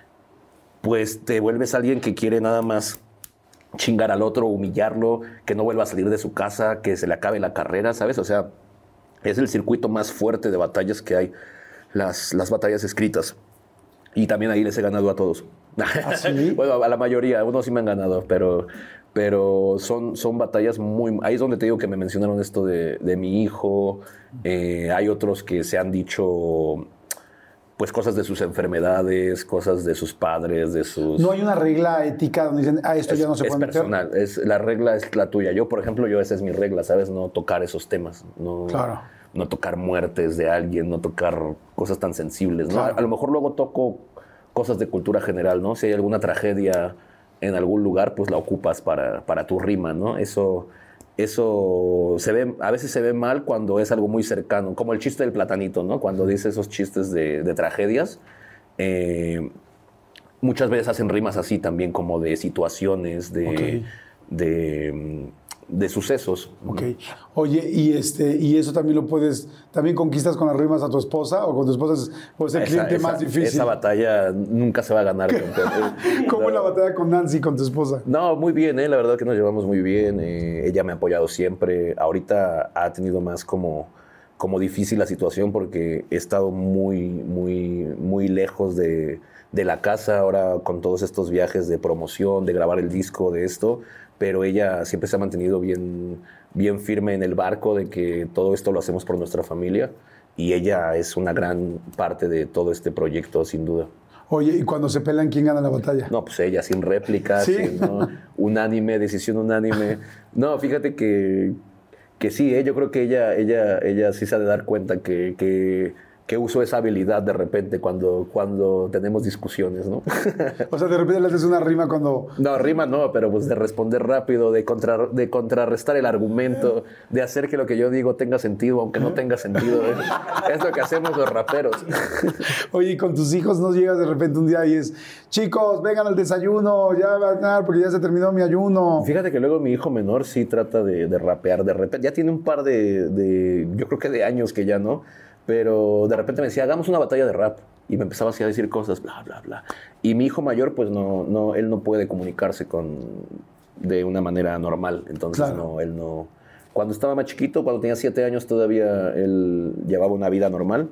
D: pues te vuelves alguien que quiere nada más chingar al otro, humillarlo, que no vuelva a salir de su casa, que se le acabe la carrera, ¿sabes? O sea, es el circuito más fuerte de batallas que hay, las, las batallas escritas. Y también ahí les he ganado a todos.
C: ¿Ah, sí?
D: Bueno, a la mayoría, unos sí me han ganado, pero, pero son, son batallas muy... Ahí es donde te digo que me mencionaron esto de, de mi hijo. Eh, hay otros que se han dicho... pues cosas de sus enfermedades, cosas de sus padres, de sus...
C: No hay una regla ética donde dicen, ah, esto
D: es,
C: ya no se
D: es
C: puede
D: personal,
C: meter.
D: es, la regla es la tuya. Yo, por ejemplo, yo esa es mi regla, ¿sabes? No tocar esos temas. No,
C: claro.
D: no tocar muertes de alguien, no tocar cosas tan sensibles, ¿no?
C: Claro.
D: A, a lo mejor luego toco cosas de cultura general, ¿no? Si hay alguna tragedia en algún lugar, pues la ocupas para, para tu rima, ¿no? Eso, eso se ve, a veces se ve mal cuando es algo muy cercano, como el chiste del platanito, ¿no? Cuando dice esos chistes de, de tragedias, eh, muchas veces hacen rimas así también, como de situaciones, de,
C: Ok.
D: de, de sucesos.
C: Ok. Oye, y este, y eso también lo puedes, también conquistas con las rimas a tu esposa o con tu esposa es, pues, el
D: Esa-
C: cliente
D: esa-
C: más difícil.
D: Esa batalla nunca se va a ganar.
C: ¿Cómo es la batalla con Nancy, con tu esposa?
D: No, muy bien, ¿eh? La verdad que nos llevamos muy bien. Eh, ella me ha apoyado siempre. Ahorita ha tenido más como, como difícil la situación porque he estado muy, muy, muy lejos de, de la casa ahora con todos estos viajes de promoción, de grabar el disco, de esto. Pero ella siempre se ha mantenido bien, bien firme en el barco de que todo esto lo hacemos por nuestra familia. Y ella es una gran parte de todo este proyecto, sin duda.
C: Oye, y cuando se pelean, ¿quién gana la batalla?
D: No, pues ella, sin réplicas,
C: ¿Sí?
D: sin, ¿no? unánime, decisión unánime. No, fíjate que, que sí, ¿eh? Yo creo que ella, ella, ella sí se ha de dar cuenta que, que, que uso esa habilidad de repente cuando, cuando tenemos discusiones, ¿no?
C: O sea, de repente le haces una rima cuando...
D: No, rima no, pero pues de responder rápido, de, contra, de contrarrestar el argumento, de hacer que lo que yo digo tenga sentido, aunque no tenga sentido. ¿eh? Es lo que hacemos los raperos.
C: Oye, y con tus hijos no llegas de repente un día y es, chicos, vengan al desayuno, ya va a ganar porque ya se terminó mi ayuno.
D: Fíjate que luego mi hijo menor sí trata de, de rapear de repente. Ya tiene un par de, de, yo creo que de años que ya no, pero de repente me decía, hagamos una batalla de rap. Y me empezaba así a decir cosas, bla, bla, bla. Y mi hijo mayor, pues no, no, él no puede comunicarse con, de una manera normal. Entonces,
C: Claro.
D: no, él no... Cuando estaba más chiquito, cuando tenía siete años, todavía él llevaba una vida normal.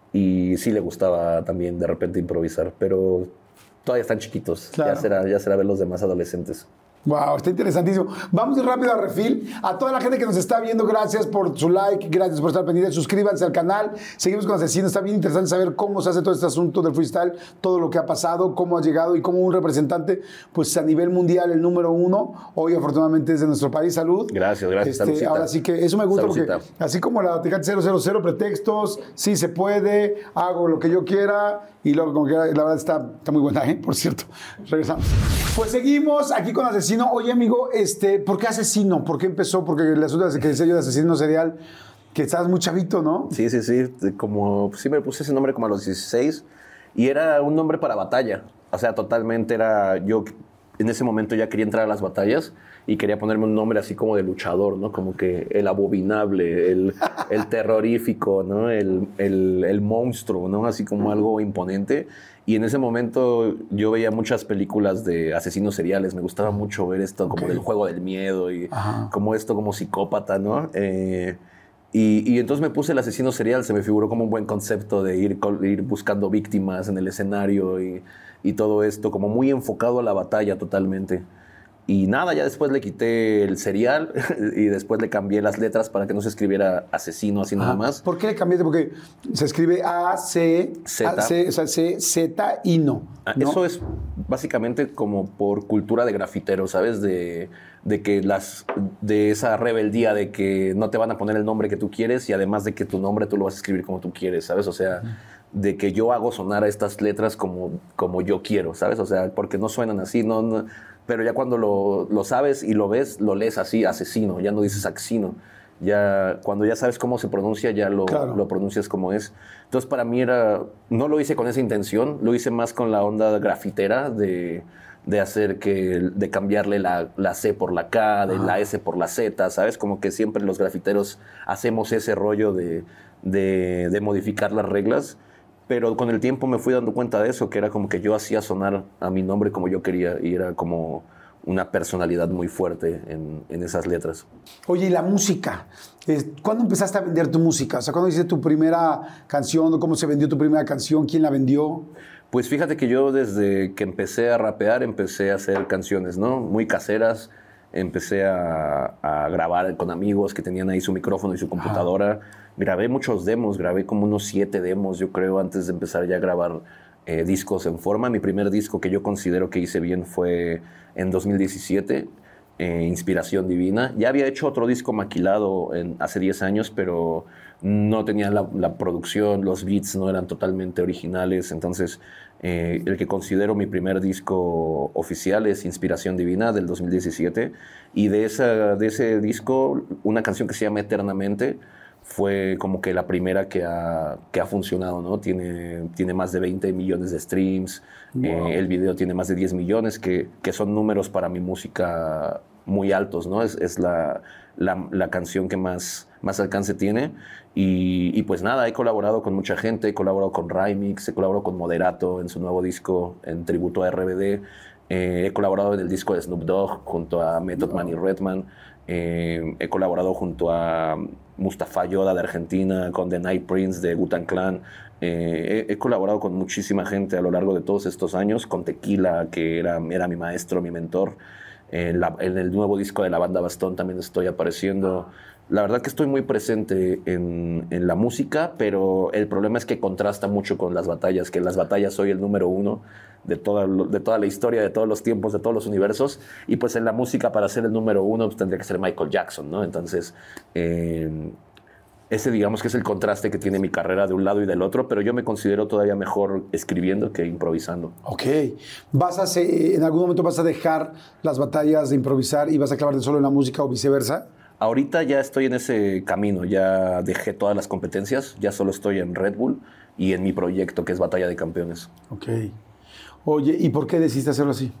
D: Y sí le gustaba también de repente improvisar, pero todavía están chiquitos.
C: Claro.
D: Ya será, ya será ver los demás adolescentes.
C: Wow, está interesantísimo. Vamos a ir rápido a Refil. A toda la gente que nos está viendo, gracias por su like, gracias por estar pendientes. Suscríbanse al canal. Seguimos con Asesino. Está bien interesante saber cómo se hace todo este asunto del freestyle, todo lo que ha pasado, cómo ha llegado y cómo un representante, pues a nivel mundial, el número uno, hoy afortunadamente es de nuestro país. Salud.
D: Gracias, gracias, saludcita.
C: Ahora sí que eso me gusta
D: Saludcita.
C: porque así como la Tecate cero cero cero pretextos, sí se puede, hago lo que yo quiera y luego como que la verdad está, está muy buena, ¿eh? Por cierto. Regresamos. Pues seguimos aquí con Asesino. Oye, amigo, este, ¿por qué Asesino? ¿Por qué empezó? Porque el asunto de que decía yo de Asesino Serial, que estabas muy chavito, ¿no?
D: Sí, sí, sí. Como, sí me puse ese nombre como a los dieciséis y era un nombre para batalla. O sea, totalmente era... Yo en ese momento ya quería entrar a las batallas y quería ponerme un nombre así como de luchador, ¿no? Como que el abominable, el, el terrorífico, ¿no? El, el, el monstruo, ¿no? Así como algo imponente. Y en ese momento yo veía muchas películas de asesinos seriales. Me gustaba mucho ver esto como
C: Ok.
D: del juego del miedo y
C: Ajá.
D: como esto como psicópata, ¿no? Eh, y, y entonces me puse el asesino serial. Se me figuró como un buen concepto de ir, col- ir buscando víctimas en el escenario y, y todo esto, como muy enfocado a la batalla totalmente. Y nada, ya después le quité el serial y después le cambié las letras para que no se escribiera asesino así nada
C: Ajá.
D: más.
C: ¿Por qué le cambiaste? Porque se escribe A, C,
D: Z.
C: A, C, o sea, C, Z y no.
D: Ah,
C: ¿no?
D: Eso es básicamente como por cultura de grafitero, ¿sabes? De, de que las de esa rebeldía de que no te van a poner el nombre que tú quieres y además de que tu nombre tú lo vas a escribir como tú quieres, ¿sabes? O sea, de que yo hago sonar a estas letras como, como yo quiero, ¿sabes? O sea, porque no suenan así, no, no- pero ya cuando lo, lo sabes y lo ves, lo lees así, asesino, ya no dices axino. Ya, cuando ya sabes cómo se pronuncia, ya lo,
C: Claro.
D: lo pronuncias como es. Entonces, para mí era... No lo hice con esa intención, lo hice más con la onda grafitera de, de hacer que... De cambiarle la, la C por la K, de la S por la Z, ¿sabes? Como que siempre los grafiteros hacemos ese rollo de, de, de modificar las reglas. Pero con el tiempo me fui dando cuenta de eso, que era como que yo hacía sonar a mi nombre como yo quería y era como una personalidad muy fuerte en, en esas letras.
C: Oye, y la música. Eh, ¿Cuándo empezaste a vender tu música? O sea, ¿cuándo hiciste tu primera canción? ¿Cómo se vendió tu primera canción? ¿Quién la vendió?
D: Pues fíjate que yo desde que empecé a rapear empecé a hacer canciones, ¿no? Muy caseras. Empecé a, a grabar con amigos que tenían ahí su micrófono y su computadora. Grabé muchos demos, grabé como unos siete demos, yo creo, antes de empezar ya a grabar eh, discos en forma. Mi primer disco que yo considero que hice bien fue en dos mil diecisiete. eh, Inspiración Divina. Ya había hecho otro disco maquilado en, hace diez años, pero no tenía la, la producción, los beats no eran totalmente originales. Entonces, eh, el que considero mi primer disco oficial es Inspiración Divina, del dos mil diecisiete. Y de, esa, de ese disco, una canción que se llama Eternamente, fue como que la primera que ha, que ha funcionado, ¿no? Tiene, tiene más de veinte millones de streams, wow. eh, el video tiene más de diez millones, que, que son números para mi música muy altos, ¿no? Es, es la, la, la canción que más, más alcance tiene. Y, y pues nada, he colaborado con mucha gente, he colaborado con Rymix, he colaborado con Moderato en su nuevo disco, en tributo a R B D, eh, he colaborado en el disco de Snoop Dogg junto a Method wow. Man y Redman, eh, he colaborado junto a Mustafa Yoda de Argentina, con The Night Prince de Wu-Tang Clan. Eh, he, he colaborado con muchísima gente a lo largo de todos estos años, con Tequila, que era, era mi maestro, mi mentor. En, la, en el nuevo disco de la banda Bastón también estoy apareciendo. La verdad que estoy muy presente en, en la música, pero el problema es que contrasta mucho con las batallas, que en las batallas soy el número uno de toda, de toda la historia, de todos los tiempos, de todos los universos, y pues en la música para ser el número uno pues, tendría que ser Michael Jackson, ¿no? Entonces, eh, ese digamos que es el contraste que tiene mi carrera de un lado y del otro, pero yo me considero todavía mejor escribiendo que improvisando.
C: Ok. ¿Vas a hacer, en algún momento vas a dejar las batallas de improvisar y vas a clavarte solo en la música o viceversa?
D: Ahorita ya estoy en ese camino, ya dejé todas las competencias, ya solo estoy en Red Bull y en mi proyecto que es Batalla de Campeones.
C: Ok. Oye, ¿y por qué decidiste hacerlo así?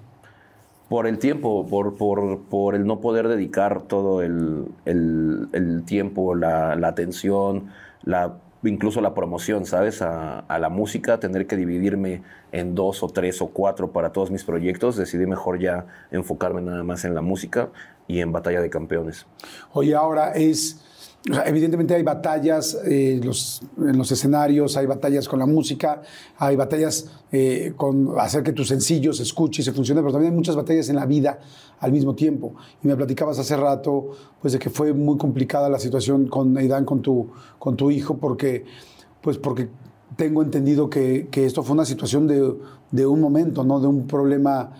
D: Por el tiempo, por, por, por el no poder dedicar todo el, el, el tiempo, la, la atención, la, incluso la promoción, ¿sabes? A, a la música, tener que dividirme en dos o tres o cuatro para todos mis proyectos. Decidí mejor ya enfocarme nada más en la música y en Batalla de Campeones.
C: Oye, ahora es... O sea, evidentemente hay batallas eh, los, en los escenarios, hay batallas con la música, hay batallas eh, con hacer que tu sencillo se escuche y se funcione, pero también hay muchas batallas en la vida al mismo tiempo. Y me platicabas hace rato pues, de que fue muy complicada la situación con Aidan, con tu, con tu hijo, porque, pues, porque tengo entendido que, que esto fue una situación de, de un momento, ¿no? De un problema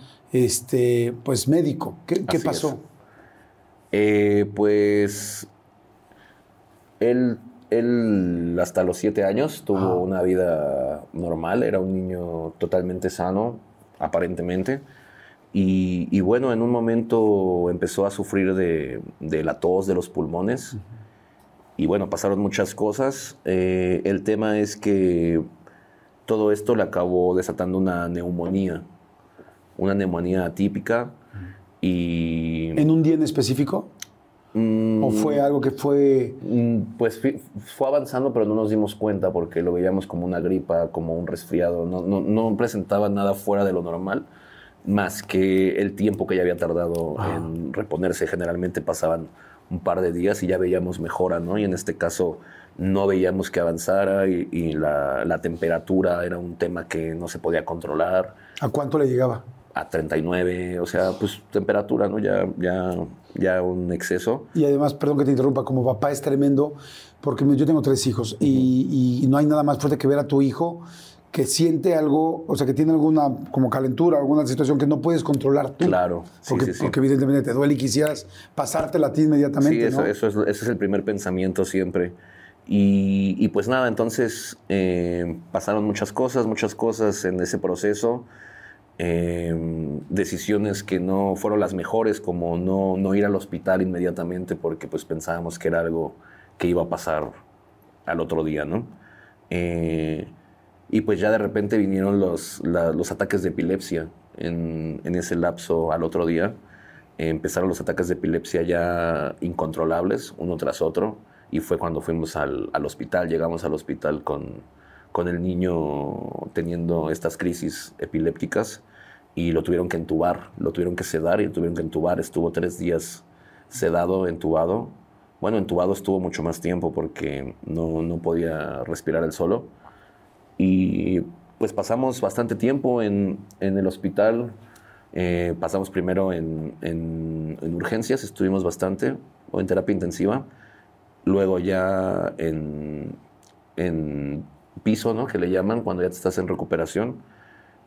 C: este, pues, médico. ¿Qué, qué pasó?
D: Eh, pues... Él, él hasta los siete años tuvo ah. una vida normal, era un niño totalmente sano, aparentemente. Y, y bueno, en un momento empezó a sufrir de, de la tos de los pulmones. Uh-huh. Y bueno, pasaron muchas cosas. Eh, el tema es que todo esto le acabó desatando una neumonía, una neumonía atípica. Uh-huh. Y...
C: ¿En un día en específico? ¿O fue algo que fue...?
D: Pues fue avanzando, pero no nos dimos cuenta porque lo veíamos como una gripa, como un resfriado. No, no, no presentaba nada fuera de lo normal, más que el tiempo que ya había tardado ah. en reponerse. Generalmente pasaban un par de días y ya veíamos mejora, ¿no? Y en este caso no veíamos que avanzara y, y la, la temperatura era un tema que no se podía controlar.
C: ¿A cuánto le llegaba?
D: A treinta y nueve, o sea, pues temperatura, ¿no? Ya, ya, ya un exceso.
C: Y además, perdón que te interrumpa, como papá es tremendo, porque yo tengo tres hijos uh-huh. y, y no hay nada más fuerte que ver a tu hijo que siente algo, o sea, que tiene alguna como calentura, alguna situación que no puedes controlar tú.
D: Claro, sí,
C: porque,
D: sí, sí.
C: Porque evidentemente te duele y quisieras pasártela a ti inmediatamente,
D: sí, eso,
C: ¿no?
D: eso es, ese es el primer pensamiento siempre. Y, y pues nada, entonces eh, pasaron muchas cosas, muchas cosas en ese proceso. Eh, decisiones que no fueron las mejores, como no, no ir al hospital inmediatamente porque pues pensábamos que era algo que iba a pasar al otro día, ¿no? Eh, y pues ya de repente vinieron los, la, los ataques de epilepsia en, en ese lapso al otro día. Eh, empezaron los ataques de epilepsia ya incontrolables, uno tras otro, y fue cuando fuimos al, al hospital. Llegamos al hospital con... con el niño teniendo estas crisis epilépticas y lo tuvieron que entubar, lo tuvieron que sedar y lo tuvieron que entubar. Estuvo tres días sedado, entubado. Bueno, entubado estuvo mucho más tiempo porque no, no podía respirar él solo. Y pues pasamos bastante tiempo en, en el hospital. Eh, pasamos primero en, en, en urgencias, estuvimos bastante, o en terapia intensiva. Luego ya en... en piso, ¿no? Que le llaman cuando ya te estás en recuperación.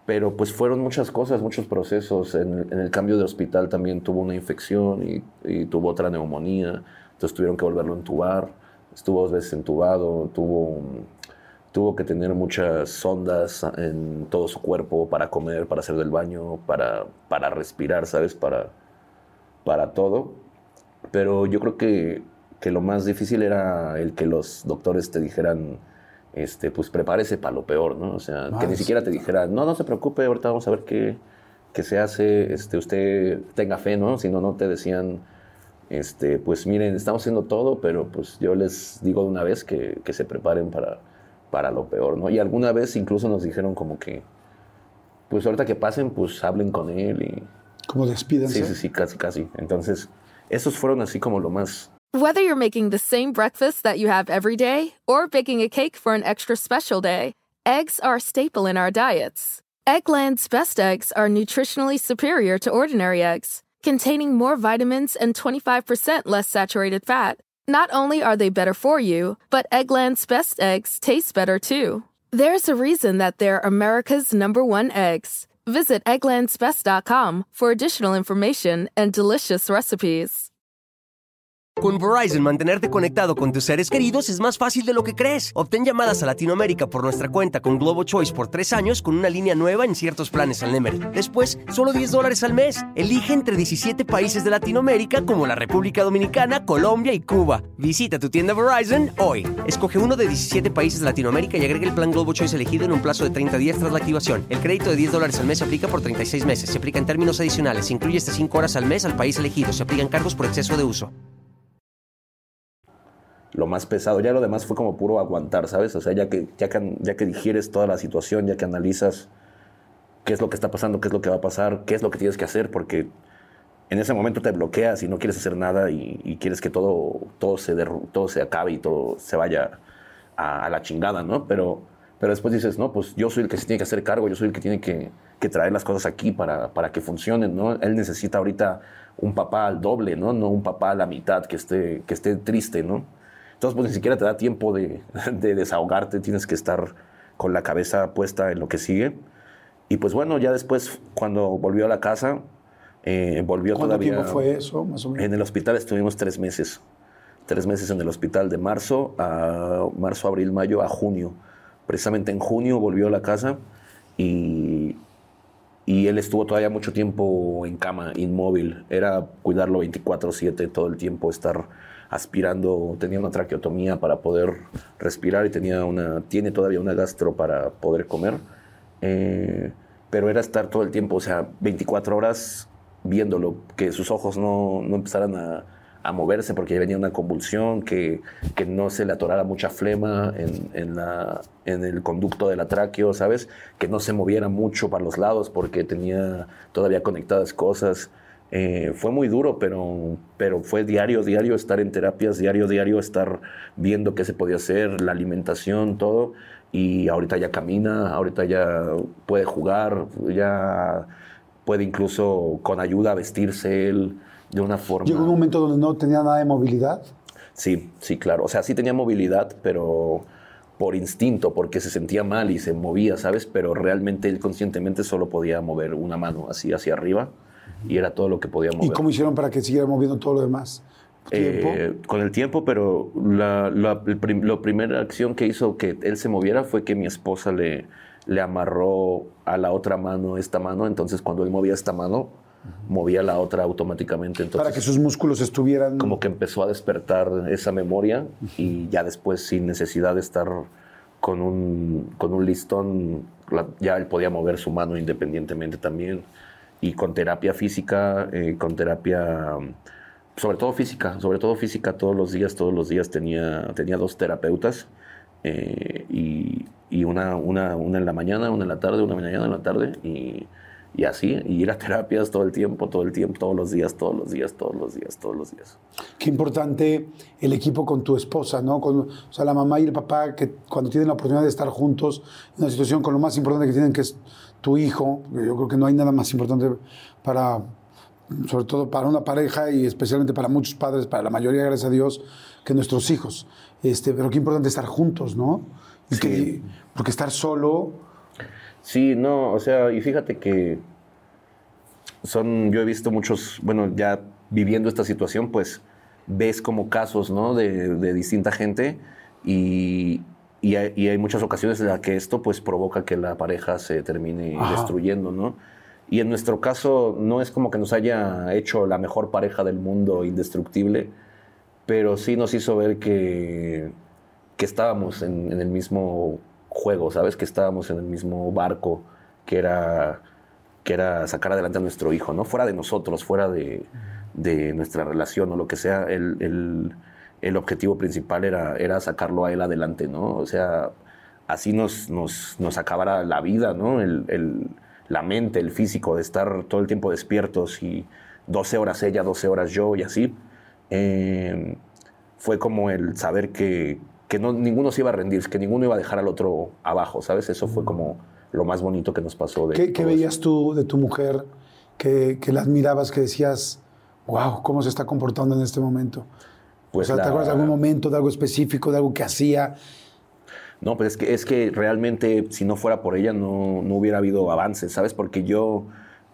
D: pero pues fueron muchas cosas, muchos procesos. En, en el cambio de hospital también tuvo una infección y, y tuvo otra neumonía, entonces tuvieron que volverlo a entubar. Estuvo dos veces entubado, tuvo, tuvo que tener muchas sondas en todo su cuerpo para comer, para hacer del baño, para, para respirar, ¿sabes? Para, para todo. Pero yo creo que, que lo más difícil era el que los doctores te dijeran, este, pues prepárese para lo peor, ¿no? O sea, ah, que ni siquiera te dijeran, no, no se preocupe, ahorita vamos a ver qué, qué se hace, este, usted tenga fe, ¿no? Si no, no te decían, este, pues miren, estamos haciendo todo, pero pues yo les digo de una vez que, que se preparen para, para lo peor, ¿no? Y alguna vez incluso nos dijeron como que, pues ahorita que pasen, pues hablen con él y...
C: ¿Cómo despídense?
D: Sí, sí, sí, casi, casi. Entonces, esos fueron así como lo más...
A: Whether you're making the same breakfast that you have every day or baking a cake for an extra special day, eggs are a staple in our diets. Eggland's Best Eggs are nutritionally superior to ordinary eggs, containing more vitamins and twenty-five percent less saturated fat. Not only are they better for you, but Eggland's Best Eggs taste better too. There's a reason that they're America's number one eggs. Visit egglands best dot com for additional information and delicious recipes.
B: Con Verizon, mantenerte conectado con tus seres queridos es más fácil de lo que crees. Obtén llamadas a Latinoamérica por nuestra cuenta con Globo Choice por tres años con una línea nueva en ciertos planes al Nemery. Después, solo diez dólares al mes. Elige entre diecisiete países de Latinoamérica como la República Dominicana, Colombia y Cuba. Visita tu tienda Verizon hoy. Escoge uno de diecisiete países de Latinoamérica y agrega el plan Globo Choice elegido en un plazo de treinta días tras la activación. El crédito de diez dólares al mes se aplica por treinta y seis meses. Se aplica en términos adicionales. Se incluye hasta cinco horas al mes al país elegido. Se aplican cargos por exceso de uso.
D: Lo más pesado, ya lo demás fue como puro aguantar, ¿sabes? O sea, ya que, ya que, ya que digieres toda la situación, ya que analizas qué es lo que está pasando, qué es lo que va a pasar, qué es lo que tienes que hacer, porque en ese momento te bloqueas y no quieres hacer nada y, y quieres que todo, todo, se derru- todo se acabe y todo se vaya a, a la chingada, ¿no? Pero, pero después dices, no, pues yo soy el que se tiene que hacer cargo, yo soy el que tiene que, que traer las cosas aquí para, para que funcionen, ¿no? Él necesita ahorita un papá al doble, ¿no? No un papá a la mitad que esté, que esté triste, ¿no? Entonces, pues ni siquiera te da tiempo de, de desahogarte, tienes que estar con la cabeza puesta en lo que sigue. Y pues bueno, ya después, cuando volvió a la casa, eh, volvió
C: ¿Cuánto
D: todavía...
C: ¿Cuánto tiempo fue eso, más o menos?
D: En el hospital estuvimos tres meses. Tres meses en el hospital, de marzo a marzo, abril, mayo, a junio. Precisamente en junio volvió a la casa y, y él estuvo todavía mucho tiempo en cama, inmóvil. Era cuidarlo veinticuatro siete, todo el tiempo, estar aspirando. Tenía una traqueotomía para poder respirar y tenía una, tiene todavía una gastro para poder comer. Eh, pero era estar todo el tiempo, o sea, veinticuatro horas viéndolo, que sus ojos no, no empezaran a, a moverse porque venía una convulsión, que, que no se le atorara mucha flema en, en, la, en el conducto de la tráqueo, ¿sabes? Que no se moviera mucho para los lados porque tenía todavía conectadas cosas. Eh, fue muy duro, pero, pero fue diario, diario estar en terapias, diario, diario estar viendo qué se podía hacer, la alimentación, todo. Y ahorita ya camina, ahorita ya puede jugar, ya puede incluso con ayuda vestirse él de una forma...
C: ¿Llegó un momento donde no tenía nada de movilidad?
D: Sí, sí, claro. O sea, sí tenía movilidad, pero por instinto, porque se sentía mal y se movía, ¿sabes? Pero realmente él conscientemente solo podía mover una mano así hacia arriba. Y era todo lo que podía mover.
C: ¿Y cómo hicieron para que siguiera moviendo todo lo demás? ¿Tiempo?
D: Eh, con el tiempo, pero la, la, el prim, la primera acción que hizo que él se moviera fue que mi esposa le, le amarró a la otra mano esta mano. Entonces, cuando él movía esta mano, uh-huh, movía la otra automáticamente. Entonces,
C: para que sus músculos estuvieran...
D: Como que empezó a despertar esa memoria, uh-huh, y ya después, sin necesidad de estar con un, con un listón, ya él podía mover su mano independientemente también. Y con terapia física, eh, con terapia, sobre todo física, sobre todo física todos los días, todos los días tenía, tenía dos terapeutas, eh, y, y una, una, una en la mañana, una en la tarde, una en la mañana, en la tarde, y, y así, y ir a terapias todo el tiempo, todo el tiempo, todos los días, todos los días, todos los días, todos los días.
C: Qué importante el equipo con tu esposa, ¿no? Con, o sea, la mamá y el papá, que cuando tienen la oportunidad de estar juntos en una situación con lo más importante que tienen, que es tu hijo. Yo creo que no hay nada más importante para, sobre todo para una pareja y especialmente para muchos padres, para la mayoría, gracias a Dios, que nuestros hijos. Este, pero qué importante estar juntos, ¿no? Y
D: sí.
C: que, porque estar solo...
D: Sí, no, o sea, y fíjate que son, yo he visto muchos, bueno, ya viviendo esta situación, pues ves como casos, ¿no? De, de distinta gente y, y, hay, y hay muchas ocasiones en las que esto pues provoca que la pareja se termine
C: Ajá.
D: destruyendo, ¿no? Y en nuestro caso no es como que nos haya hecho la mejor pareja del mundo indestructible, pero sí nos hizo ver que, que estábamos en, en el mismo juego, ¿sabes? Que estábamos en el mismo barco, que era, que era sacar adelante a nuestro hijo, ¿no? Fuera de nosotros, fuera de, de nuestra relación o lo que sea, el, el, el objetivo principal era, era sacarlo a él adelante, ¿no? O sea, así nos, nos, nos acabara la vida, ¿no? El, el, la mente, el físico, de estar todo el tiempo despiertos y doce horas ella, doce horas yo y así. Eh, fue como el saber que, que no, ninguno se iba a rendir, que ninguno iba a dejar al otro abajo, ¿sabes? Eso fue como lo más bonito que nos pasó. De
C: ¿Qué, qué
D: todo
C: veías
D: eso.
C: tú de tu mujer que, que la admirabas, que decías, wow, cómo se está comportando en este momento?
D: Pues
C: o sea,
D: la-
C: ¿te acuerdas de algún momento, de algo específico, de algo que hacía?
D: No, pues es que, es que realmente si no fuera por ella no, no hubiera habido avances, ¿sabes? Porque yo,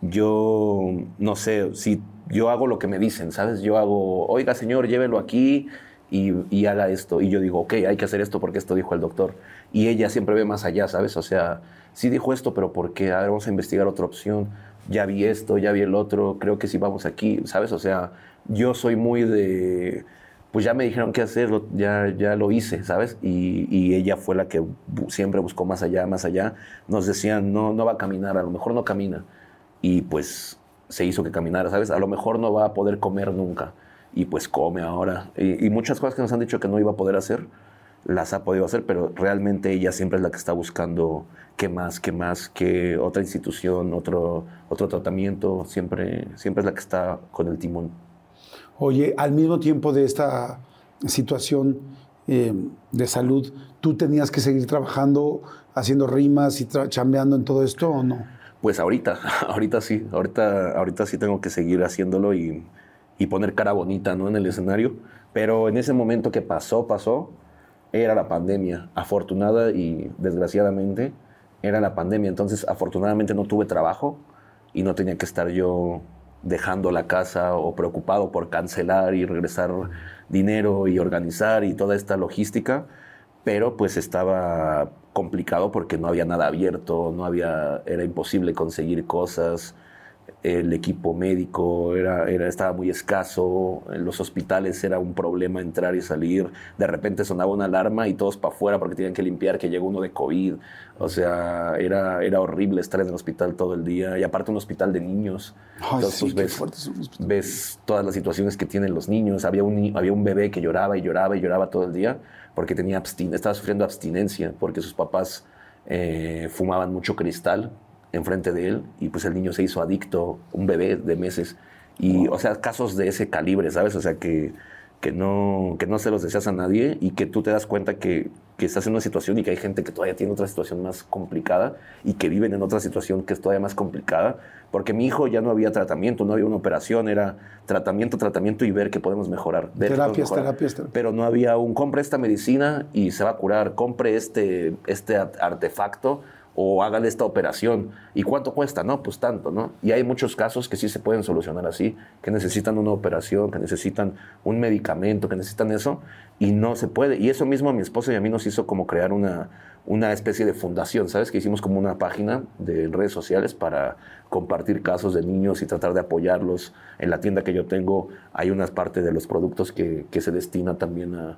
D: yo, no sé, si yo hago lo que me dicen, ¿sabes? Yo hago, oiga señor, llévelo aquí y, y haga esto. Y yo digo, ok, hay que hacer esto porque esto dijo el doctor. Y ella siempre ve más allá, ¿sabes? O sea, sí dijo esto, pero ¿por qué? A ver, vamos a investigar otra opción. Ya vi esto, ya vi el otro, creo que sí vamos aquí, ¿sabes? O sea, yo soy muy de... Pues ya me dijeron qué hacer, lo- ya, ya lo hice, ¿sabes? Y, y ella fue la que bu- siempre buscó más allá, más allá. Nos decían, no, no va a caminar, a lo mejor no camina. Y pues se hizo que caminara, ¿sabes? A lo mejor no va a poder comer nunca. Y pues come ahora. Y, y muchas cosas que nos han dicho que no iba a poder hacer, las ha podido hacer, pero realmente ella siempre es la que está buscando qué más, qué más, qué otra institución, otro, otro tratamiento. Siempre, siempre es la que está con el timón.
C: Oye, al mismo tiempo de esta situación eh, de salud, ¿tú tenías que seguir trabajando, haciendo rimas y tra- chambeando en todo esto o no?
D: Pues ahorita, ahorita sí, ahorita, ahorita sí tengo que seguir haciéndolo y, y poner cara bonita, ¿no? En el escenario. Pero en ese momento que pasó, pasó, era la pandemia. Afortunada y desgraciadamente era la pandemia. Entonces, afortunadamente no tuve trabajo y no tenía que estar yo dejando la casa o preocupado por cancelar y regresar dinero y organizar y toda esta logística. Pero pues estaba complicado porque no había nada abierto, no había, era imposible conseguir cosas, el equipo médico era, era, estaba muy escaso, en los hospitales era un problema entrar y salir, de repente sonaba una alarma y todos para afuera porque tenían que limpiar que llegó uno de COVID, o sea, era, era horrible estar en el hospital todo el día, y aparte un hospital de niños.
C: Ay,
D: Entonces,
C: sí,
D: pues,
C: qué
D: ves,
C: fuertes son los hospitales.
D: ves todas las situaciones que tienen los niños. Había un, ni- había un bebé que lloraba y lloraba y lloraba todo el día porque tenía abstin- estaba sufriendo abstinencia porque sus papás eh, fumaban mucho cristal enfrente de él y pues el niño se hizo adicto, un bebé de meses. Y, o sea, casos de ese calibre, ¿sabes? O sea, que, que, no, que no se los deseas a nadie y que tú te das cuenta que, que estás en una situación y que hay gente que todavía tiene otra situación más complicada y que viven en otra situación que es todavía más complicada. Porque mi hijo ya no había tratamiento, no había una operación, era tratamiento, tratamiento y ver qué podemos mejorar. Ver qué podemos
C: Terapias,
D: mejorar.
C: terapias, terapias.
D: Pero no había un compre esta medicina y se va a curar, compre este, este artefacto o hágale esta operación. ¿Y cuánto cuesta? No, pues tanto, ¿no? Y hay muchos casos que sí se pueden solucionar así, que necesitan una operación, que necesitan un medicamento, que necesitan eso, y no se puede. Y eso mismo a mi esposa y a mí nos hizo como crear una, una especie de fundación, ¿sabes? Que hicimos como una página de redes sociales para compartir casos de niños y tratar de apoyarlos. En la tienda que yo tengo hay unas partes de los productos que, que se destina también a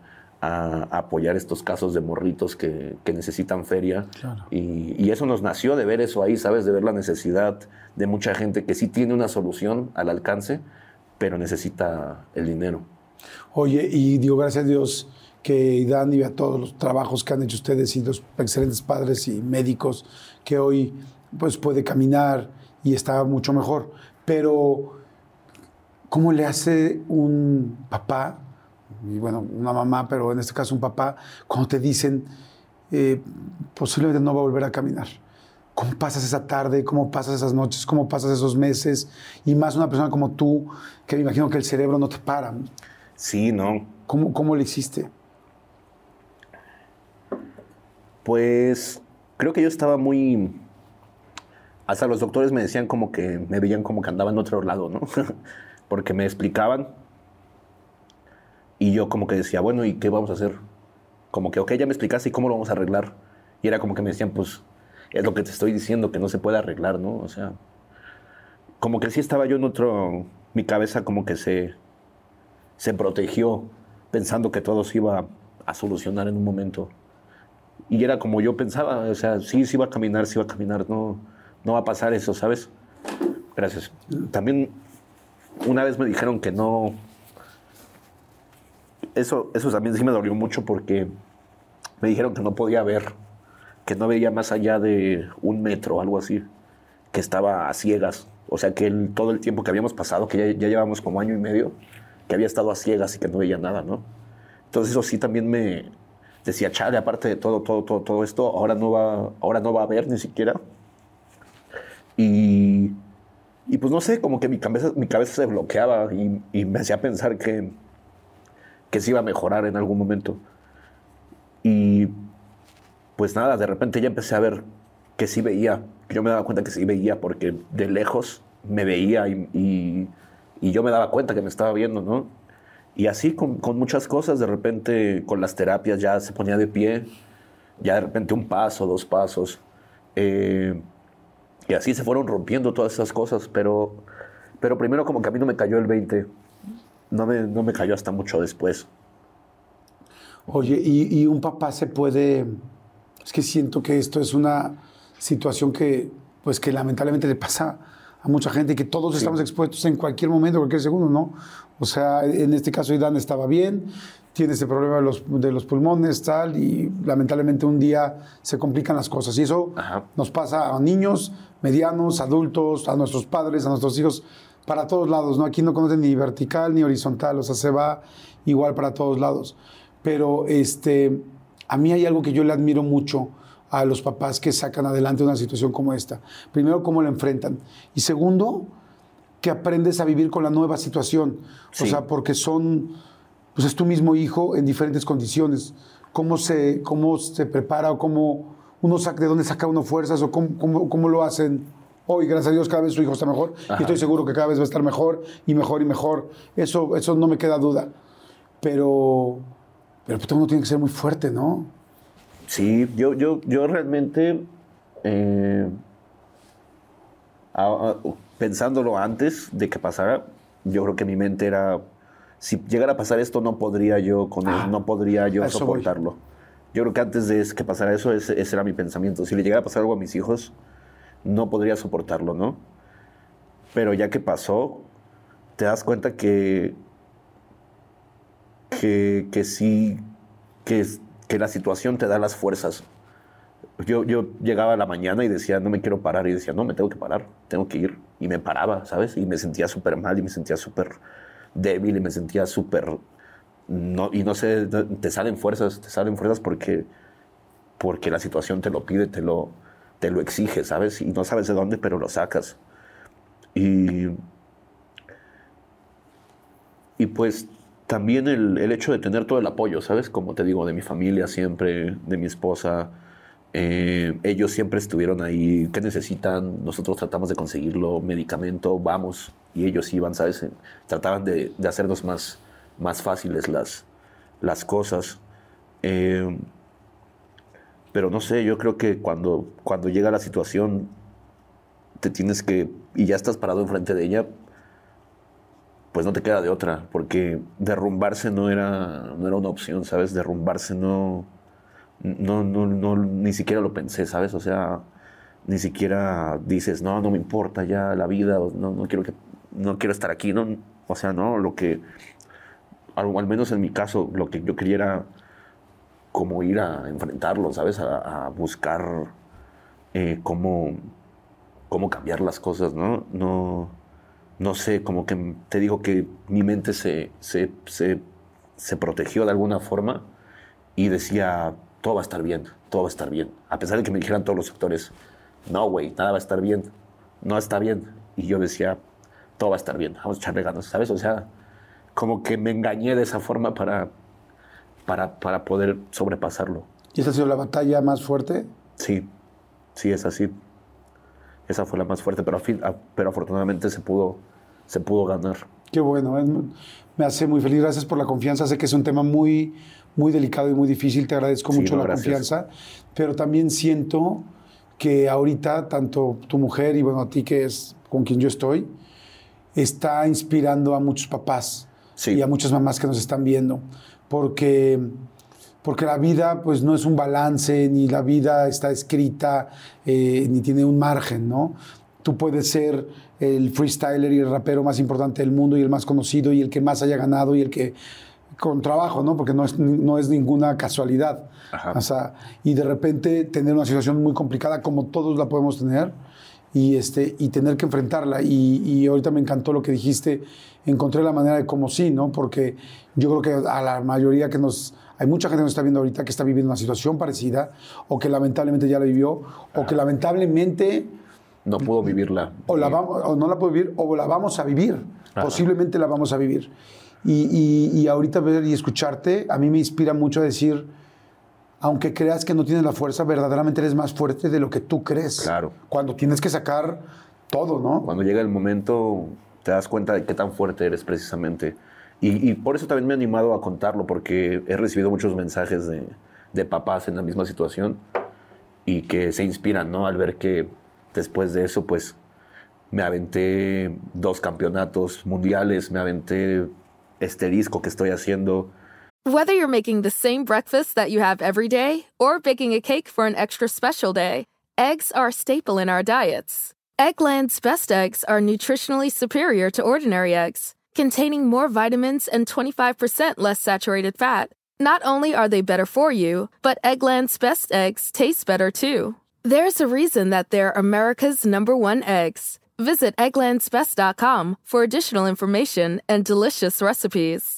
D: a apoyar estos casos de morritos que, que necesitan feria.
C: Claro.
D: Y, y eso nos nació de ver eso ahí, ¿sabes? De ver la necesidad de mucha gente que sí tiene una solución al alcance, pero necesita el dinero.
C: Oye, y digo, gracias a Dios que Dan y a todos los trabajos que han hecho ustedes y los excelentes padres y médicos que hoy pues puede caminar y está mucho mejor. Pero, ¿cómo le hace un papá, y bueno, una mamá, pero en este caso un papá, cuando te dicen eh, posiblemente no va a volver a caminar? ¿Cómo pasas esa tarde? ¿Cómo pasas esas noches? ¿Cómo pasas esos meses? Y más una persona como tú, que me imagino que el cerebro no te para.
D: Sí, ¿no?
C: ¿Cómo, cómo le hiciste?
D: Pues creo que yo estaba muy, hasta los doctores me decían como que me veían como que andaba en otro lado, ¿no? Porque me explicaban y yo como que decía, bueno, ¿y qué vamos a hacer? Como que, ok, ya me explicaste, ¿y cómo lo vamos a arreglar? Y era como que me decían, pues, es lo que te estoy diciendo, que no se puede arreglar, ¿no? O sea, como que sí estaba yo en otro, mi cabeza como que se, se protegió pensando que todo se iba a solucionar en un momento. Y era como yo pensaba, o sea, sí, sí iba a caminar, sí iba a caminar, no, no va a pasar eso, ¿sabes? Gracias. También una vez me dijeron que no... Eso, eso también sí me dolió mucho porque me dijeron que no podía ver, que no veía más allá de un metro, algo así, que estaba a ciegas. O sea, que el, todo el tiempo que habíamos pasado, que ya, ya llevamos como año y medio, que había estado a ciegas y que no veía nada, ¿no? Entonces eso sí también me decía, chale, aparte de todo, todo, todo, todo esto, ahora no va, ahora no va a haber ni siquiera. Y, y pues no sé, como que mi cabeza, mi cabeza se bloqueaba y, y me hacía pensar que, que se iba a mejorar en algún momento. Y pues nada, de repente ya empecé a ver que sí veía. Yo me daba cuenta que sí veía porque de lejos me veía y, y, y yo me daba cuenta que me estaba viendo, ¿no? Y así con, con muchas cosas, de repente con las terapias ya se ponía de pie, ya de repente un paso, dos pasos. Eh, y así se fueron rompiendo todas esas cosas, pero, pero primero como que a mí no me cayó el veinte, no me, no me cayó hasta mucho después.
C: Oye, y, y un papá se puede... Es que siento que esto es una situación que, pues, que lamentablemente le pasa a mucha gente y que todos sí. estamos expuestos en cualquier momento, cualquier segundo, ¿no? O sea, en este caso Aidan estaba bien, tiene este problema de los, de los pulmones, tal, y lamentablemente un día se complican las cosas. Y eso Ajá. nos pasa a niños, medianos, adultos, a nuestros padres, a nuestros hijos, para todos lados, ¿no? Aquí no conocen ni vertical ni horizontal, o sea, se va igual para todos lados. Pero este, a mí hay algo que yo le admiro mucho a los papás que sacan adelante una situación como esta. Primero, cómo la enfrentan. Y segundo, que aprendes a vivir con la nueva situación. Sí. O sea, porque son, pues es tu mismo hijo en diferentes condiciones. Cómo se, cómo se prepara o cómo uno saca, de dónde saca uno fuerzas o cómo, cómo, cómo lo hacen. Hoy, gracias a Dios, cada vez su hijo está mejor. Ajá. Y estoy seguro que cada vez va a estar mejor y mejor y mejor. Eso, eso no me queda duda. Pero... Pero pues, uno tiene que ser muy fuerte, ¿no?
D: Sí, yo, yo, yo realmente, eh, a, a, pensándolo antes de que pasara, yo creo que mi mente era, si llegara a pasar esto, no podría yo con ah, él, no podría yo soportarlo. Voy. Yo creo que antes de que pasara eso, ese, ese era mi pensamiento. Si le llegara a pasar algo a mis hijos, no podría soportarlo, ¿no? Pero ya que pasó, te das cuenta que Que, que sí, que, que la situación te da las fuerzas. Yo, yo llegaba a la mañana y decía, no me quiero parar, y decía, no, me tengo que parar, tengo que ir. Y me paraba, ¿sabes? Y me sentía súper mal, y me sentía súper débil, y me sentía súper... No, y no sé, te salen fuerzas, te salen fuerzas porque, porque la situación te lo pide, te lo, te lo exige, ¿sabes? Y no sabes de dónde, pero lo sacas. Y... Y pues... También el, el hecho de tener todo el apoyo, ¿sabes? Como te digo, de mi familia siempre, de mi esposa. Eh, ellos siempre estuvieron ahí. ¿Qué necesitan? Nosotros tratamos de conseguirlo, medicamento, vamos. Y ellos iban, ¿sabes? Trataban de, de hacernos más, más fáciles las, las cosas. Eh, pero no sé, yo creo que cuando, cuando llega la situación, te tienes que... Y ya estás parado enfrente de ella, pues no te queda de otra, porque derrumbarse no era, no era una opción, ¿sabes? Derrumbarse no, no, no, no, ni siquiera lo pensé, ¿sabes? O sea, ni siquiera dices, no, no me importa ya la vida, no, no, quiero, que, no quiero estar aquí, ¿no? O sea, no, lo que, al, al menos en mi caso, lo que yo quería era como ir a enfrentarlo, ¿sabes? A, a buscar eh, cómo, cómo cambiar las cosas, ¿no? No... No sé, como que te digo que mi mente se, se, se, se protegió de alguna forma y decía, todo va a estar bien, todo va a estar bien. A pesar de que me dijeran todos los doctores, no, güey, nada va a estar bien, no está bien. Y yo decía, todo va a estar bien, vamos a echarle ganas, ¿sabes? O sea, como que me engañé de esa forma para, para, para poder sobrepasarlo.
C: ¿Y esa ha sido la batalla más fuerte?
D: Sí, sí, es así. esa fue la más fuerte, pero, pero afortunadamente se pudo, se pudo ganar.
C: Qué bueno, ¿eh? Me hace muy feliz, gracias por la confianza, sé que es un tema muy, muy delicado y muy difícil, te agradezco
D: sí,
C: mucho
D: no,
C: la
D: gracias.
C: confianza, pero también siento que ahorita tanto tu mujer y bueno, a ti que es con quien yo estoy, está inspirando a muchos papás
D: sí.
C: y a muchas mamás que nos están viendo, porque, porque la vida pues no es un balance, ni la vida está escrita, eh, ni tiene un margen, ¿no? Tú puedes ser el freestyler y el rapero más importante del mundo y el más conocido y el que más haya ganado y el que con trabajo, ¿no? Porque no es, no es ninguna casualidad.
D: Ajá.
C: O sea, y de repente tener una situación muy complicada como todos la podemos tener y, este, y tener que enfrentarla. Y, y ahorita me encantó lo que dijiste, encontré la manera de cómo sí, ¿no? Porque yo creo que a la mayoría que nos... Hay mucha gente que nos está viendo ahorita que está viviendo una situación parecida o que lamentablemente ya la vivió
D: Ajá.
C: o que lamentablemente...
D: No pudo vivirla.
C: O, la vamos, o no la puedo vivir o la vamos a vivir.
D: Ajá.
C: Posiblemente la vamos a vivir. Y, y, y ahorita ver y escucharte, a mí me inspira mucho a decir, aunque creas que no tienes la fuerza, verdaderamente eres más fuerte de lo que tú crees.
D: Claro.
C: Cuando tienes que sacar todo, ¿no?
D: Cuando llega el momento, te das cuenta de qué tan fuerte eres precisamente. Y, y por eso también me he animado a contarlo, porque he recibido muchos mensajes de, de papás en la misma situación y que se inspiran, ¿no? Al ver que después de eso, pues, me aventé dos campeonatos mundiales, me aventé este disco que estoy haciendo.
A: Whether you're making the same breakfast that you have every day or baking a cake for an extra special day, eggs are a staple in our diets. Eggland's Best Eggs are nutritionally superior to ordinary eggs, containing more vitamins and twenty-five percent less saturated fat. Not only are they better for you, but Eggland's Best Eggs taste better too. There's a reason that they're America's number one eggs. Visit egglands best dot com for additional information and delicious recipes.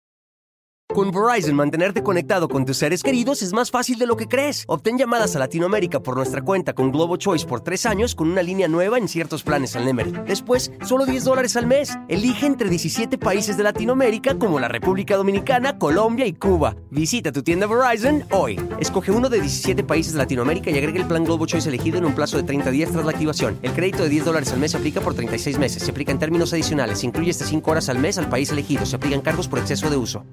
B: Con Verizon, mantenerte conectado con tus seres queridos es más fácil de lo que crees. Obtén llamadas a Latinoamérica por nuestra cuenta con Globo Choice por tres años con una línea nueva en ciertos planes al Nemery. Después, solo diez dólares al mes. Elige entre diecisiete países de Latinoamérica como la República Dominicana, Colombia y Cuba. Visita tu tienda Verizon hoy. Escoge uno de diecisiete países de Latinoamérica y agrega el plan Globo Choice elegido en un plazo de treinta días tras la activación. El crédito de diez dólares al mes se aplica por treinta y seis meses. Se aplica en términos adicionales. Se incluye hasta cinco horas al mes al país elegido. Se aplican cargos por exceso de uso.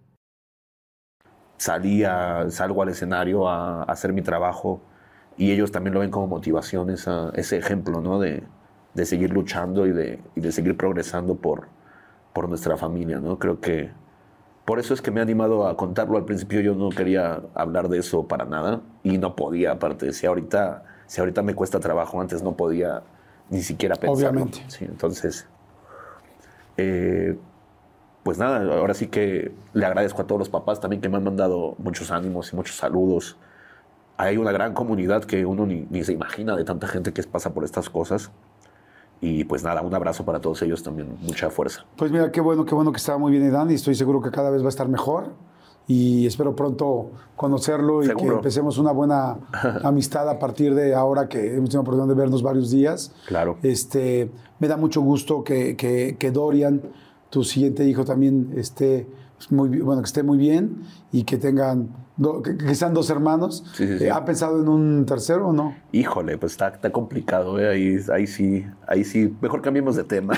D: Salí a, salgo al escenario a, a hacer mi trabajo y ellos también lo ven como motivación, esa, ese ejemplo, ¿no? de, de seguir luchando y de, y de seguir progresando por, por nuestra familia, ¿no? Creo que por eso es que me he animado a contarlo. Al principio yo no quería hablar de eso para nada y no podía, aparte. Si ahorita, si ahorita me cuesta trabajo, antes no podía ni siquiera pensarlo.
C: Obviamente.
D: Sí, entonces... Eh, Pues nada, ahora sí que le agradezco a todos los papás también que me han mandado muchos ánimos y muchos saludos. Hay una gran comunidad que uno ni, ni se imagina de tanta gente que pasa por estas cosas. Y pues nada, un abrazo para todos ellos también, mucha fuerza.
C: Pues mira, qué bueno, qué bueno que estaba muy bien Edan y estoy seguro que cada vez va a estar mejor. Y espero pronto conocerlo y
D: Seguro.
C: que empecemos una buena amistad a partir de ahora que hemos tenido la oportunidad de vernos varios días.
D: Claro.
C: Este, me da mucho gusto que, que, que Dorian, tu siguiente hijo, también esté muy, bueno, que esté muy bien y que tengan, do, que, que sean dos hermanos.
D: Sí, sí, sí.
C: ¿Ha pensado en un tercero o no?
D: Híjole, pues está, está complicado, ¿eh? Ahí, ahí sí, ahí sí. Mejor cambiemos de tema.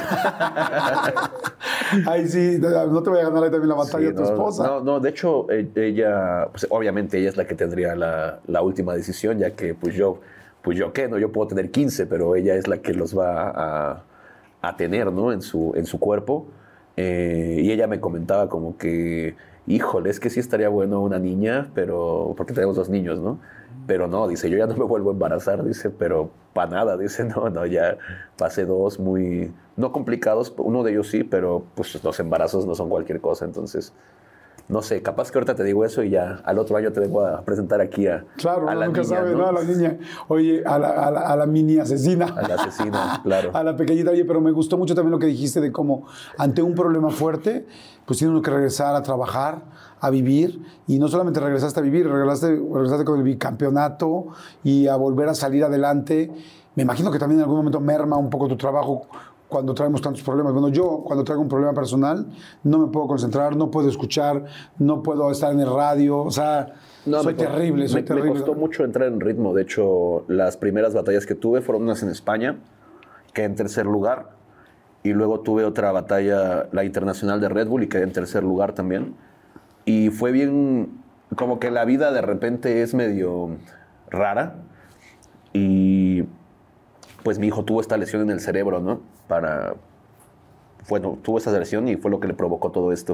C: Ay, sí, no te voy a ganar ahí también la batalla
D: Sí,
C: a tu
D: no,
C: esposa.
D: No, no, de hecho, ella, pues obviamente ella es la que tendría la, la última decisión, ya que pues yo, pues yo qué, no, yo puedo tener quince, pero ella es la que los va a, a tener, ¿no? En su, en su cuerpo. Eh, y ella me comentaba como que, híjole, es que sí estaría bueno una niña, pero porque tenemos dos niños, ¿no? Pero no, dice, yo ya no me vuelvo a embarazar, dice, pero para nada, dice, no, no, ya pasé dos muy, no complicados, uno de ellos sí, pero pues los embarazos no son cualquier cosa, entonces, no sé, capaz que ahorita te digo eso y ya al otro año te vengo a presentar aquí a,
C: Claro,
D: a la
C: nunca
D: niña,
C: sabe,
D: ¿no?
C: ¿no? A la niña. Oye, a la, a la, a la mini asesina.
D: A la asesina, claro.
C: A la pequeñita. Oye, pero me gustó mucho también lo que dijiste de cómo ante un problema fuerte, pues tiene uno que regresar a trabajar, a vivir. Y no solamente regresaste a vivir, regresaste, regresaste con el bicampeonato y a volver a salir adelante. Me imagino que también en algún momento merma un poco tu trabajo cuando traemos tantos problemas. Bueno, yo cuando traigo un problema personal no me puedo concentrar, no puedo escuchar, no puedo estar en el radio, o sea, No, soy
D: me costó,
C: terrible, soy
D: me,
C: terrible.
D: Me costó mucho entrar en ritmo. De hecho, las primeras batallas que tuve fueron unas en España, quedé en tercer lugar. Y luego tuve otra batalla, la internacional de Red Bull, y quedé en tercer lugar también. Y fue bien, como que la vida de repente es medio rara. Y pues mi hijo tuvo esta lesión en el cerebro, ¿no? Para, bueno, tuvo esa lesión y fue lo que le provocó todo esto.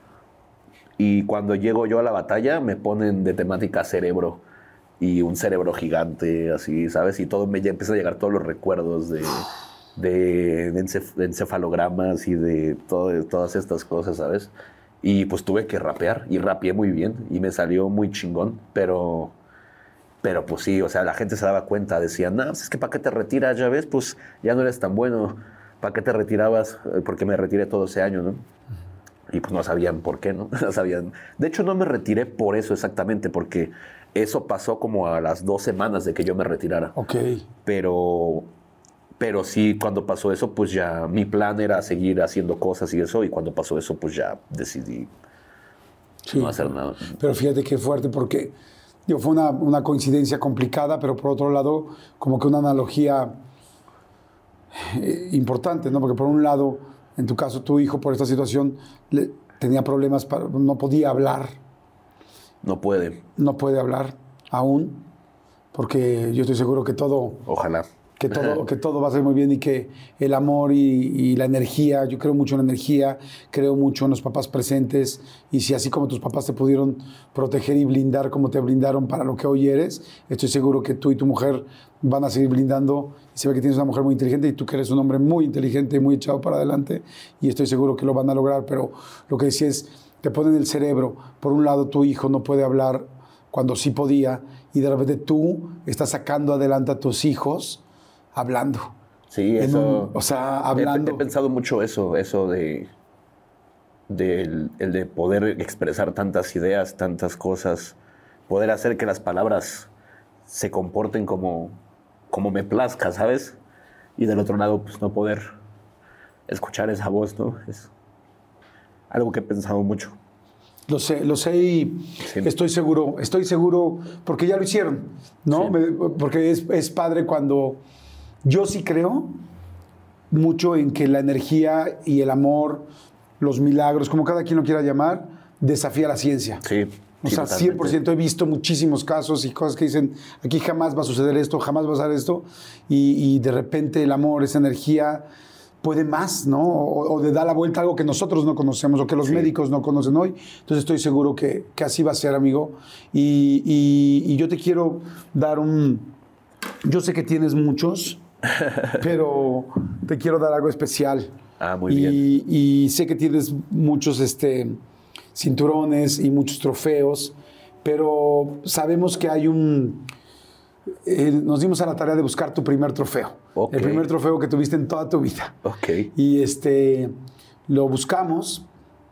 D: Y cuando llego yo a la batalla, me ponen de temática cerebro. Y un cerebro gigante, así, ¿sabes? Y todo me ya empieza a llegar todos los recuerdos de, de, de, encef, de encefalogramas y de, todo, de todas estas cosas, ¿sabes? Y pues tuve que rapear, y rapeé muy bien, y me salió muy chingón, pero... Pero pues sí, o sea, la gente se daba cuenta, decían, no, es que ¿para qué te retiras? Ya ves, pues ya no eres tan bueno. ¿Para qué te retirabas? Porque me retiré todo ese año, ¿no? Y pues no sabían por qué, ¿no? No sabían. De hecho, no me retiré por eso exactamente, porque eso pasó como a las dos semanas de que yo me retirara.
C: Ok.
D: Pero, pero sí, cuando pasó eso, pues ya mi plan era seguir haciendo cosas y eso, y cuando pasó eso, pues ya decidí sí, no hacer nada.
C: Pero fíjate qué fuerte, porque digo, fue una, una coincidencia complicada, pero por otro lado, como que una analogía eh, importante, ¿no? Porque por un lado, en tu caso, tu hijo, por esta situación, le, tenía problemas, para, no podía hablar.
D: No puede.
C: No puede hablar aún, porque yo estoy seguro que todo...
D: Ojalá.
C: Que todo, que todo va a ser muy bien y que el amor y, y la energía, yo creo mucho en la energía, creo mucho en los papás presentes, y si así como tus papás te pudieron proteger y blindar como te blindaron para lo que hoy eres, estoy seguro que tú y tu mujer van a seguir blindando. Se ve que tienes una mujer muy inteligente y tú que eres un hombre muy inteligente y muy echado para adelante, y estoy seguro que lo van a lograr. Pero lo que decía es, te ponen el cerebro, por un lado tu hijo no puede hablar cuando sí podía, y de repente tú estás sacando adelante a tus hijos hablando.
D: Sí, eso.
C: Un, o sea, hablando.
D: He, he pensado mucho eso, eso de, de el, el de poder expresar tantas ideas, tantas cosas, poder hacer que las palabras se comporten como, como me plazca, ¿sabes? Y del otro lado, pues no poder escuchar esa voz, ¿no? Es algo que he pensado mucho.
C: Lo sé, lo sé y sí. estoy seguro, estoy seguro, porque ya lo hicieron, ¿no? Sí. Me, porque es, es padre cuando... Yo sí creo mucho en que la energía y el amor, los milagros, como cada quien lo quiera llamar, desafía la ciencia.
D: Sí.
C: O sea, totalmente. cien por ciento he visto muchísimos casos y cosas que dicen, aquí jamás va a suceder esto, jamás va a pasar esto, y, y de repente el amor, esa energía, puede más, ¿no? O, o de dar la vuelta a algo que nosotros no conocemos o que los sí. médicos no conocen hoy. Entonces estoy seguro que, que así va a ser, amigo. Y, y, y yo te quiero dar un... Yo sé que tienes muchos... pero te quiero dar algo especial.
D: Ah, muy
C: y,
D: bien.
C: Y sé que tienes muchos este, cinturones y muchos trofeos, pero sabemos que hay un... Eh, nos dimos a la tarea de buscar tu primer trofeo. Okay. El primer trofeo que tuviste en toda tu vida.
D: Okay.
C: Y este, lo buscamos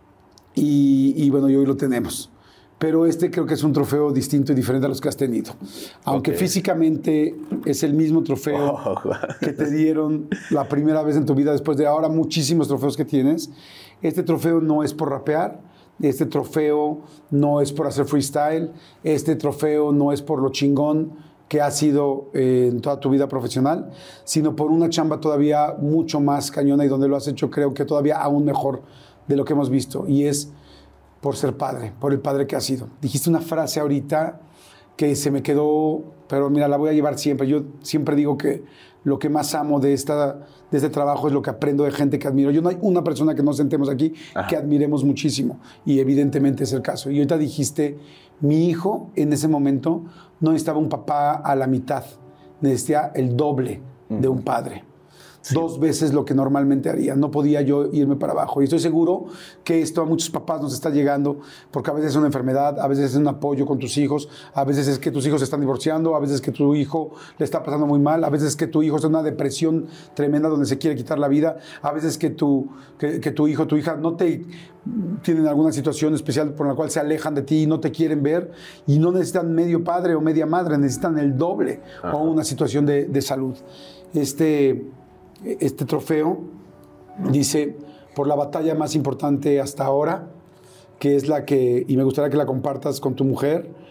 C: y, y bueno, y hoy lo tenemos. Pero este creo que es un trofeo distinto y diferente a los que has tenido. Aunque okay. físicamente es el mismo trofeo oh, que te dieron la primera vez en tu vida, después de ahora muchísimos trofeos que tienes. Este trofeo no es por rapear, este trofeo no es por hacer freestyle, este trofeo no es por lo chingón que has sido eh, en toda tu vida profesional, sino por una chamba todavía mucho más cañona y donde lo has hecho creo que todavía aún mejor de lo que hemos visto. Y es... por ser padre, por el padre que has sido. Dijiste una frase ahorita que se me quedó, pero mira, la voy a llevar siempre. Yo siempre digo que lo que más amo de, esta, de este trabajo es lo que aprendo de gente que admiro. Yo no hay una persona que nos sentemos aquí Ajá. que admiremos muchísimo, y evidentemente es el caso. Y ahorita dijiste, mi hijo en ese momento no necesitaba un papá a la mitad, necesitaba el doble uh-huh. de un padre. Sí. Dos veces lo que normalmente haría. No podía yo irme para abajo. Y estoy seguro que esto a muchos papás nos está llegando, porque a veces es una enfermedad, a veces es un apoyo con tus hijos, a veces es que tus hijos se están divorciando, a veces es que tu hijo le está pasando muy mal, a veces es que tu hijo está en una depresión tremenda donde se quiere quitar la vida, a veces que tu, que, que tu hijo, tu hija no te tienen alguna situación especial por la cual se alejan de ti y no te quieren ver, y no necesitan medio padre o media madre, necesitan el doble. Ajá. O una situación de, de salud. Este... Este trofeo dice, por la batalla más importante hasta ahora, que es la que, y me gustaría que la compartas con tu mujer,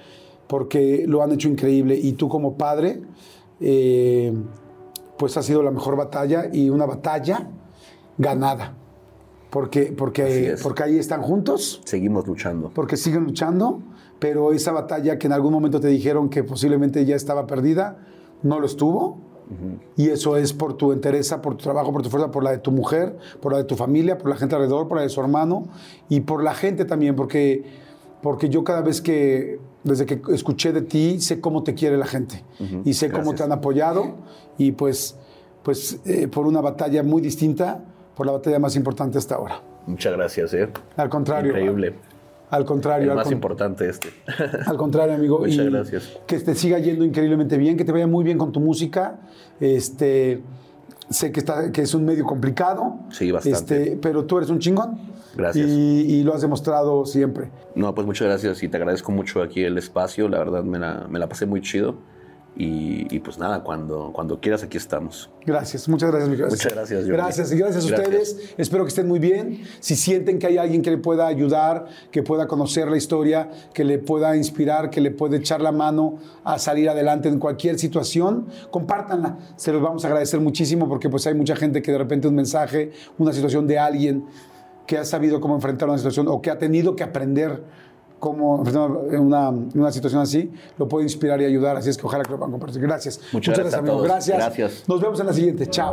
C: porque lo han hecho increíble. Y tú como padre, eh, pues ha sido la mejor batalla y una batalla ganada. Porque, porque, porque ahí están juntos.
D: Seguimos luchando.
C: Porque siguen luchando, pero esa batalla que en algún momento te dijeron que posiblemente ya estaba perdida, no lo estuvo. Uh-huh. Y eso es por tu entereza, por tu trabajo, por tu fuerza, por la de tu mujer, por la de tu familia, por la gente alrededor, por la de su hermano y por la gente también, porque, porque yo cada vez que, desde que escuché de ti, sé cómo te quiere la gente. Uh-huh. Y sé Gracias. Cómo te han apoyado y pues, pues eh, por una batalla muy distinta, por la batalla más importante hasta ahora.
D: Muchas gracias, ¿eh?
C: Al contrario.
D: Increíble.
C: Al contrario.
D: El más
C: con...
D: importante este.
C: Al contrario, amigo.
D: Muchas
C: y
D: gracias.
C: Que te siga yendo increíblemente bien, que te vaya muy bien con tu música. Este, sé que, está, que es un medio complicado.
D: Sí, bastante.
C: Este, pero tú eres un chingón.
D: Gracias.
C: Y, y lo has demostrado siempre.
D: No, pues muchas gracias y te agradezco mucho aquí el espacio. La verdad me la, me la pasé muy chido. Y, y pues nada, cuando, cuando quieras aquí estamos.
C: Gracias, muchas gracias, mi gracias.
D: Muchas gracias, Jordi.
C: Gracias, y gracias a ustedes. Gracias. Espero que estén muy bien. Si sienten que hay alguien que le pueda ayudar, que pueda conocer la historia, que le pueda inspirar, que le pueda echar la mano a salir adelante en cualquier situación, compártanla. Se los vamos a agradecer muchísimo porque pues hay mucha gente que de repente un mensaje, una situación de alguien que ha sabido cómo enfrentar una situación o que ha tenido que aprender cómo enfrentar una, una situación así, lo puede inspirar y ayudar. Así es que ojalá que lo puedan compartir. Gracias.
D: Muchas, Muchas gracias, gracias amigo.
C: Gracias.
D: Gracias.
C: Nos vemos en la siguiente. Chao.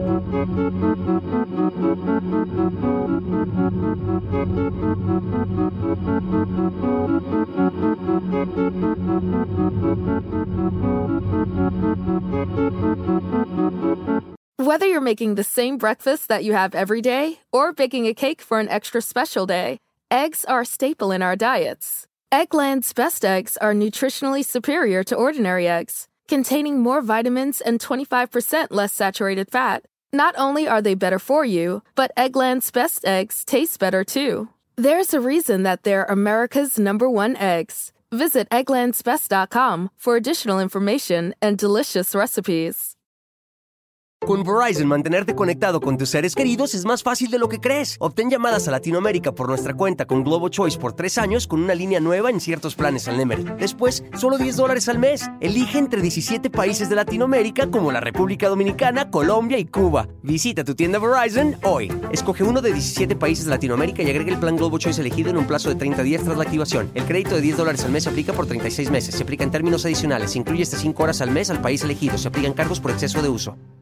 A: Whether you're making the same breakfast that you have every day or baking a cake for an extra special day, eggs are a staple in our diets. Eggland's Best Eggs are nutritionally superior to ordinary eggs, containing more vitamins and twenty-five percent less saturated fat. Not only are they better for you, but Eggland's Best Eggs taste better too. There's a reason that they're America's number one eggs. Visit egglands best dot com for additional information and delicious recipes.
B: Con Verizon, mantenerte conectado con tus seres queridos es más fácil de lo que crees. Obtén llamadas a Latinoamérica por nuestra cuenta con Globo Choice por tres años con una línea nueva en ciertos planes al Nemery. Después, solo diez dólares al mes. Elige entre diecisiete países de Latinoamérica como la República Dominicana, Colombia y Cuba. Visita tu tienda Verizon hoy. Escoge uno de diecisiete países de Latinoamérica y agrega el plan Globo Choice elegido en un plazo de treinta días tras la activación. El crédito de diez dólares al mes se aplica por treinta y seis meses. Se aplica en términos adicionales. Se incluye hasta cinco horas al mes al país elegido. Se aplican cargos por exceso de uso.